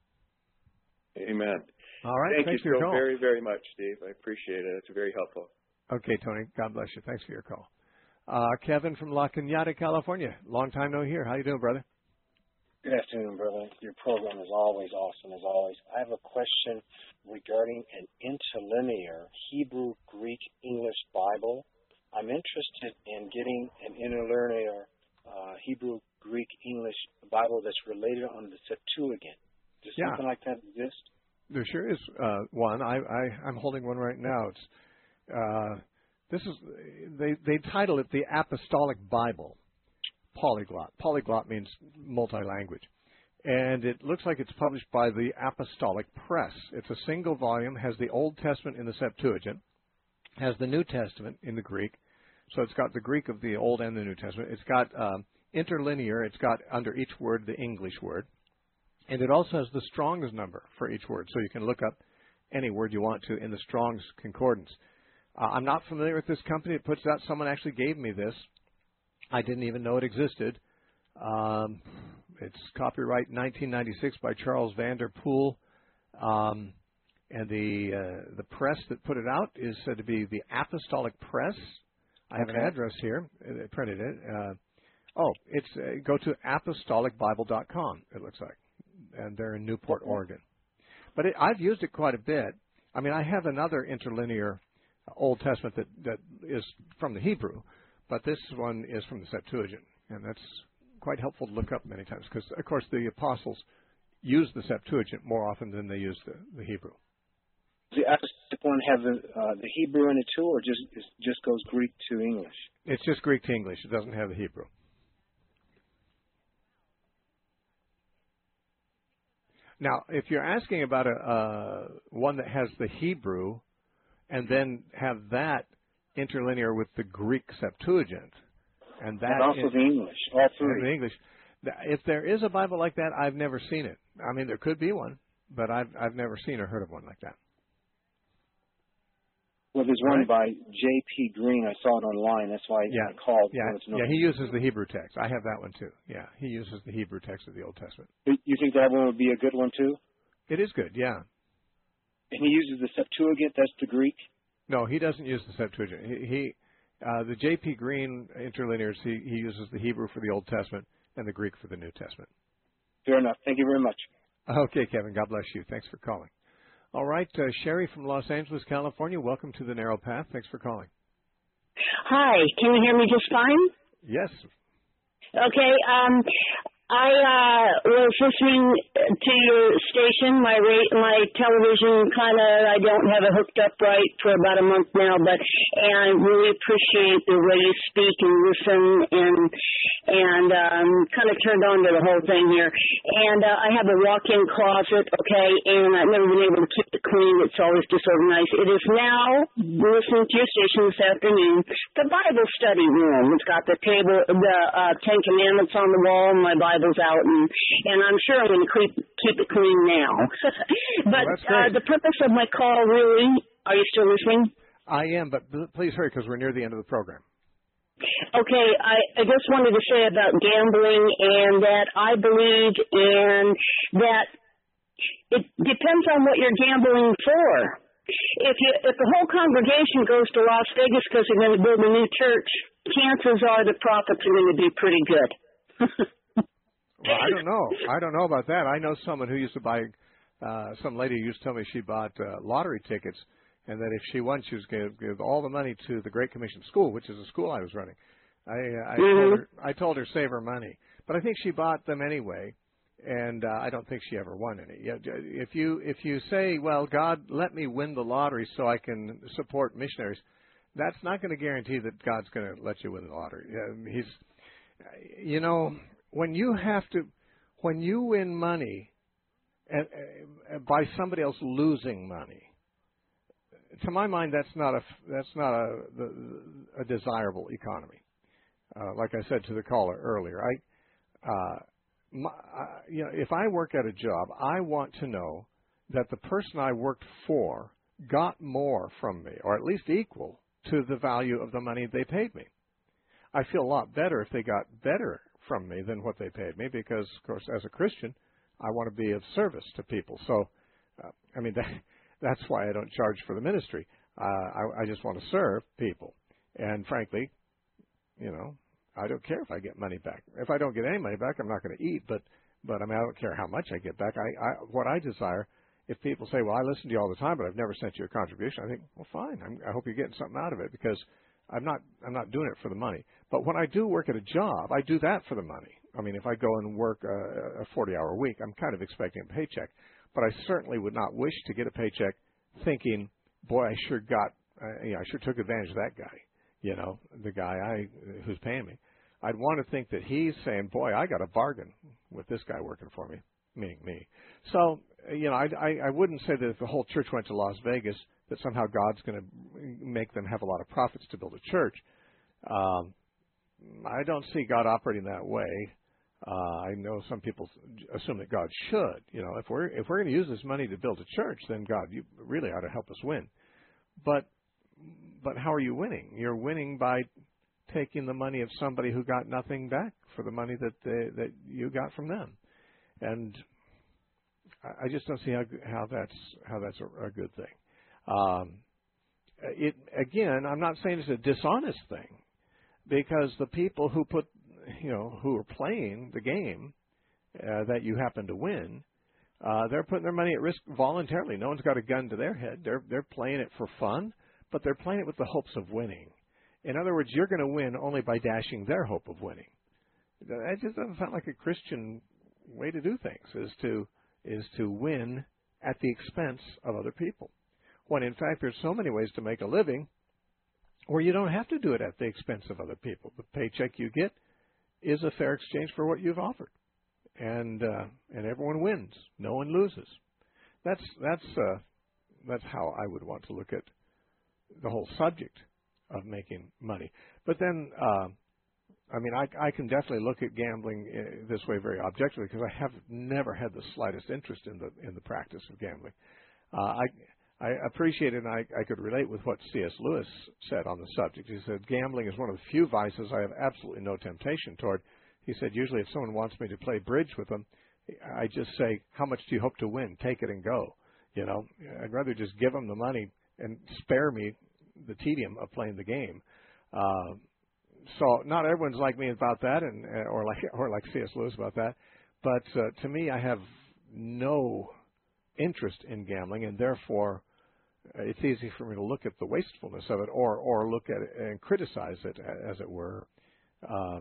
Amen. All right. Thank Thanks you for your so call. very, very much, Steve. I appreciate it. It's very helpful. Okay, Tony. God bless you. Thanks for your call. Uh, Kevin from La Cañada, California. Long time no hear. How you doing, brother? Good afternoon, brother. Your program is always awesome, as always. I have a question regarding an interlinear Hebrew, Greek, English Bible. I'm interested in getting an interlinear uh, Hebrew, Greek, English Bible that's related on the Septuagint. Does Yeah. something like that exist? There sure is uh, one. I, I, I'm holding one right now. It's uh, this is they they title it the Apostolic Bible. Polyglot. Polyglot means multi-language. And it looks like it's published by the Apostolic Press. It's a single volume, has the Old Testament in the Septuagint, has the New Testament in the Greek. So it's got the Greek of the Old and the New Testament. It's got um, interlinear. It's got under each word the English word. And it also has the Strong's number for each word, so you can look up any word you want to in the Strong's Concordance. Uh, I'm not familiar with this company that puts out. Someone actually gave me this. I didn't even know it existed. Um, it's copyright nineteen ninety-six by Charles Vander Poel. Um, and the uh, the press that put it out is said to be the Apostolic Press. I have Okay. an address here. They printed it. Uh, oh, it's uh, go to apostolic bible dot com, it looks like. And they're in Newport, Oregon. But it, I've used it quite a bit. I mean, I have another interlinear Old Testament that, that is from the Hebrew, but this one is from the Septuagint, and that's quite helpful to look up many times because, of course, the apostles use the Septuagint more often than they use the, the Hebrew. Does the apostolic one have the, uh, the Hebrew in it too, or just it just goes Greek to English? It's just Greek to English. It doesn't have the Hebrew. Now, if you're asking about a uh, one that has the Hebrew and then have that interlinear with the Greek Septuagint, and that And also is, the English, all three. and the English, th- if there is a Bible like that, I've never seen it. I mean, there could be one, but I've I've never seen or heard of one like that. Well, there's one by J P Green. I saw it online. That's why Yeah, I called. yeah, It's no- yeah. He uses the Hebrew text. I have that one too. Yeah, he uses the Hebrew text of the Old Testament. You think that one would be a good one too? It is good. Yeah. And he uses the Septuagint. That's the Greek. No, he doesn't use the Septuagint. He, he uh, the J P Green interlinears. He he uses the Hebrew for the Old Testament and the Greek for the New Testament. Fair enough. Thank you very much. Okay, Kevin. God bless you. Thanks for calling. All right, uh, Sherry from Los Angeles, California. Welcome to the Narrow Path. Thanks for calling. Hi, can you hear me just fine? Yes. Okay, um, I uh, was listening to your station. My rate, my television kind of, I don't have it hooked up right for about a month now, but and I really appreciate the way you speak and listen, and and um, kind of turned on to the whole thing here. And uh, I have a walk-in closet, okay, and I've never been able to keep it clean. It's always disorganized. It is now, listening to your station this afternoon, the Bible study room. It's got the table, the uh, Ten Commandments on the wall, and my Bible's out, and, and I'm sure I'm going to keep, keep it clean now. But well, uh, the purpose of my call really, are you still listening? I am, but please hurry because we're near the end of the program. Okay, I, I just wanted to say about gambling and that I believe in that it depends on what you're gambling for. If you if the whole congregation goes to Las Vegas because they're going to build a new church, chances are the profits are going to be pretty good. Well, I don't know. I don't know about that. I know someone who used to buy, uh, some lady used to tell me she bought uh, lottery tickets, and that if she won, she was going to give all the money to the Great Commission School, which is a school I was running. I, I, Mm-hmm. told her, I told her save her money, but I think she bought them anyway, and uh, I don't think she ever won any. Yeah, If you if you say, well, God, let me win the lottery so I can support missionaries, that's not going to guarantee that God's going to let you win the lottery. Yeah, he's, you know, when you have to, when you win money and, uh, by somebody else losing money, to my mind, that's not a that's not a a desirable economy. Uh, like I said to the caller earlier, I, uh, my, uh, you know, if I work at a job, I want to know that the person I worked for got more from me, or at least equal to the value of the money they paid me. I feel a lot better if they got better from me than what they paid me, because, of course, as a Christian, I want to be of service to people. So, uh, I mean, that, that's why I don't charge for the ministry. Uh, I, I just want to serve people. And frankly, you know, I don't care if I get money back. If I don't get any money back, I'm not going to eat. But, but I mean, I don't care how much I get back. I, I, what I desire, if people say, well, I listen to you all the time, but I've never sent you a contribution, I think, well, fine. I'm, I hope you're getting something out of it, because I'm not, I'm not doing it for the money. But when I do work at a job, I do that for the money. I mean, if I go and work a, a forty-hour week, I'm kind of expecting a paycheck. But I certainly would not wish to get a paycheck thinking, boy, I sure got, uh, you know, I sure took advantage of that guy, you know, the guy I who's paying me. I'd want to think that he's saying, boy, I got a bargain with this guy working for me, meaning me. So, you know, I, I, I wouldn't say that if the whole church went to Las Vegas, that somehow God's going to make them have a lot of profits to build a church. Um, I don't see God operating that way. Uh, I know some people assume that God should. You know, if we're if we're going to use this money to build a church, then God, you really ought to help us win. But but how are you winning? You're winning by taking the money of somebody who got nothing back for the money that they, that you got from them, and I just don't see how how that's how that's a, a good thing. Um, it again, I'm not saying it's a dishonest thing, because the people who put you know who are playing the game uh, that you happen to win, uh, they're putting their money at risk voluntarily. No one's got a gun to their head. They're they're playing it for fun, but they're playing it with the hopes of winning. In other words, you're going to win only by dashing their hope of winning. That just doesn't sound like a Christian way to do things. Is to is to win at the expense of other people. When in fact there's so many ways to make a living where you don't have to do it at the expense of other people. The paycheck you get is a fair exchange for what you've offered, and uh, and everyone wins. No one loses. That's that's uh, that's how I would want to look at the whole subject of making money. But then, uh, I mean, I, I can definitely look at gambling this way very objectively, because I have never had the slightest interest in the in the practice of gambling. Uh, I I appreciate it, and I, I could relate with what C S Lewis said on the subject. He said, gambling is one of the few vices I have absolutely no temptation toward. He said, usually if someone wants me to play bridge with them, I just say, how much do you hope to win? Take it and go. You know, I'd rather just give them the money and spare me the tedium of playing the game. Uh, so not everyone's like me about that, and or like or like C S Lewis about that. But uh, to me, I have no interest in gambling, and therefore it's easy for me to look at the wastefulness of it, or or look at it and criticize it, as it were, uh,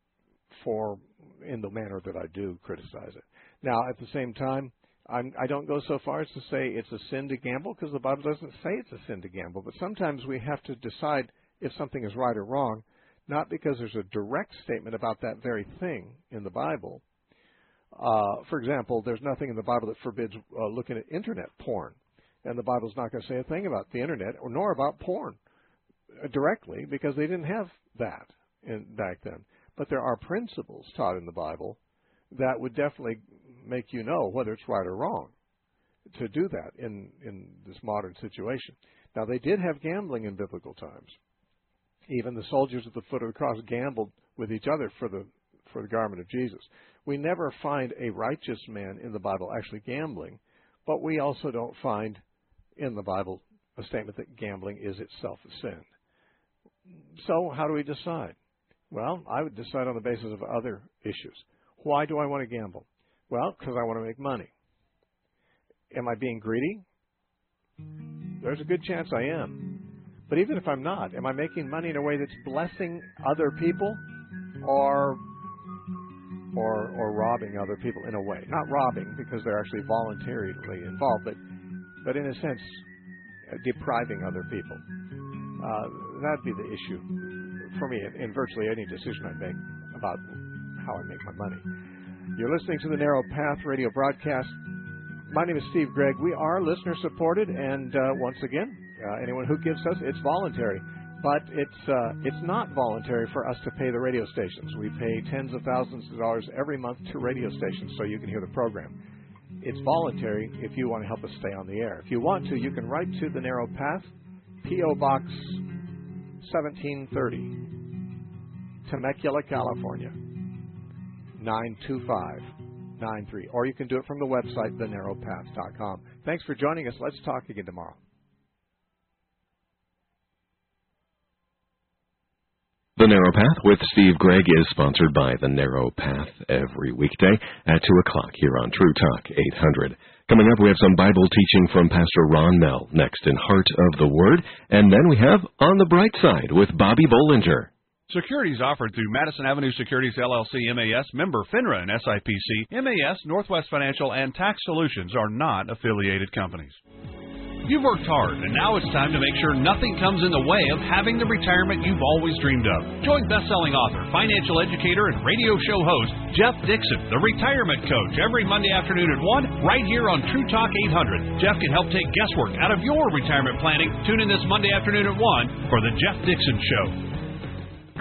for in the manner that I do criticize it. Now, at the same time, I'm, I don't go so far as to say it's a sin to gamble, because the Bible doesn't say it's a sin to gamble. But sometimes we have to decide if something is right or wrong, not because there's a direct statement about that very thing in the Bible. Uh, for example, there's nothing in the Bible that forbids uh, looking at internet porn. And the Bible's not going to say a thing about the internet or nor about porn uh, directly, because they didn't have that in, back then. But there are principles taught in the Bible that would definitely make you know whether it's right or wrong to do that in, in this modern situation. Now, they did have gambling in biblical times. Even the soldiers at the foot of the cross gambled with each other for the for the garment of Jesus. We never find a righteous man in the Bible actually gambling, but we also don't find in the Bible a statement that gambling is itself a sin. So how do we decide? Well, I would decide on the basis of other issues. Why do I want to gamble? Well, because I want to make money. Am I being greedy? There's a good chance I am. But even if I'm not, am I making money in a way that's blessing other people, or or or robbing other people in a way? Not robbing, because they're actually voluntarily involved, but but in a sense, uh, depriving other people. Uh, that'd be the issue for me in, in virtually any decision I make about how I make my money. You're listening to the Narrow Path radio broadcast. My name is Steve Gregg. We are listener-supported, and uh, once again, uh, anyone who gives us, it's voluntary. But it's uh, it's not voluntary for us to pay the radio stations. We pay tens of thousands of dollars every month to radio stations so you can hear the program. It's voluntary if you want to help us stay on the air. If you want to, you can write to The Narrow Path, P O. Box seventeen thirty, Temecula, California, nine two five nine three. Or you can do it from the website, the narrow path dot com. Thanks for joining us. Let's talk again tomorrow. The Narrow Path with Steve Gregg is sponsored by The Narrow Path every weekday at two o'clock here on True Talk eight hundred. Coming up, we have some Bible teaching from Pastor Ron Mell, next in Heart of the Word. And then we have On the Bright Side with Bobby Bollinger. Securities offered through Madison Avenue Securities, L L C, M A S, member FINRA and S I P C. M A S, Northwest Financial, and Tax Solutions are not affiliated companies. You've worked hard, and now it's time to make sure nothing comes in the way of having the retirement you've always dreamed of. Join best-selling author, financial educator, and radio show host Jeff Dixon, the Retirement Coach, every Monday afternoon at one, right here on True Talk eight hundred. Jeff can help take guesswork out of your retirement planning. Tune in this Monday afternoon at one for the Jeff Dixon Show.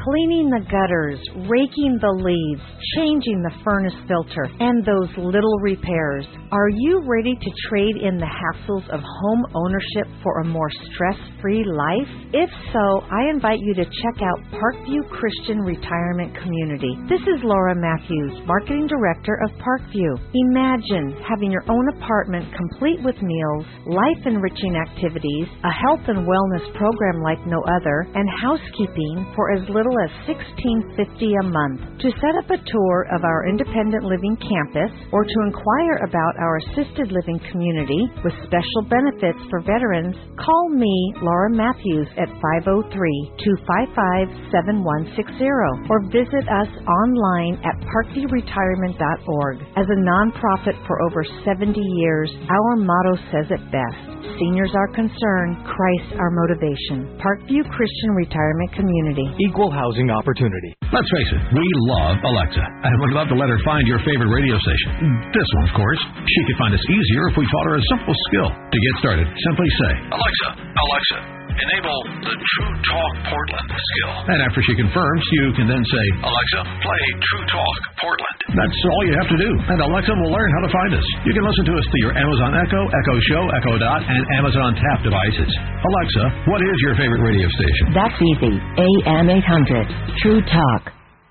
cleaning the gutters, raking the leaves, changing the furnace filter, and those little repairs. Are you ready to trade in the hassles of home ownership for a more stress-free life? If so, I invite you to check out Parkview Christian Retirement Community. This is Laura Matthews, Marketing Director of Parkview. Imagine having your own apartment complete with meals, life-enriching activities, a health and wellness program like no other, and housekeeping for as little as sixteen fifty a month. To set up a tour of our independent living campus or to inquire about our assisted living community with special benefits for veterans, call me, Laura Matthews, at five oh three, two five five, seven one six zero or visit us online at parkview retirement dot org. As a nonprofit for over seventy years, our motto says it best. Seniors are concerned, Christ our motivation. Parkview Christian Retirement Community. Equal housing opportunity. Let's face it, we love Alexa, and we'd love to let her find your favorite radio station. This one, of course. She could find us easier if we taught her a simple skill. To get started, simply say, Alexa, Alexa, enable the True Talk Portland skill. And after she confirms, you can then say, Alexa, play True Talk Portland. That's all you have to do, and Alexa will learn how to find us. You can listen to us through your Amazon Echo, Echo Show, Echo Dot, and Amazon Tap devices. Alexa, what is your favorite radio station? That's easy. A M eight hundred, True Talk.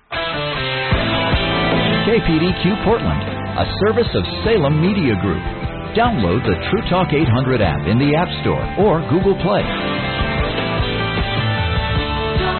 K P D Q Portland, a service of Salem Media Group. Download the True Talk eight hundred app in the App Store or Google Play.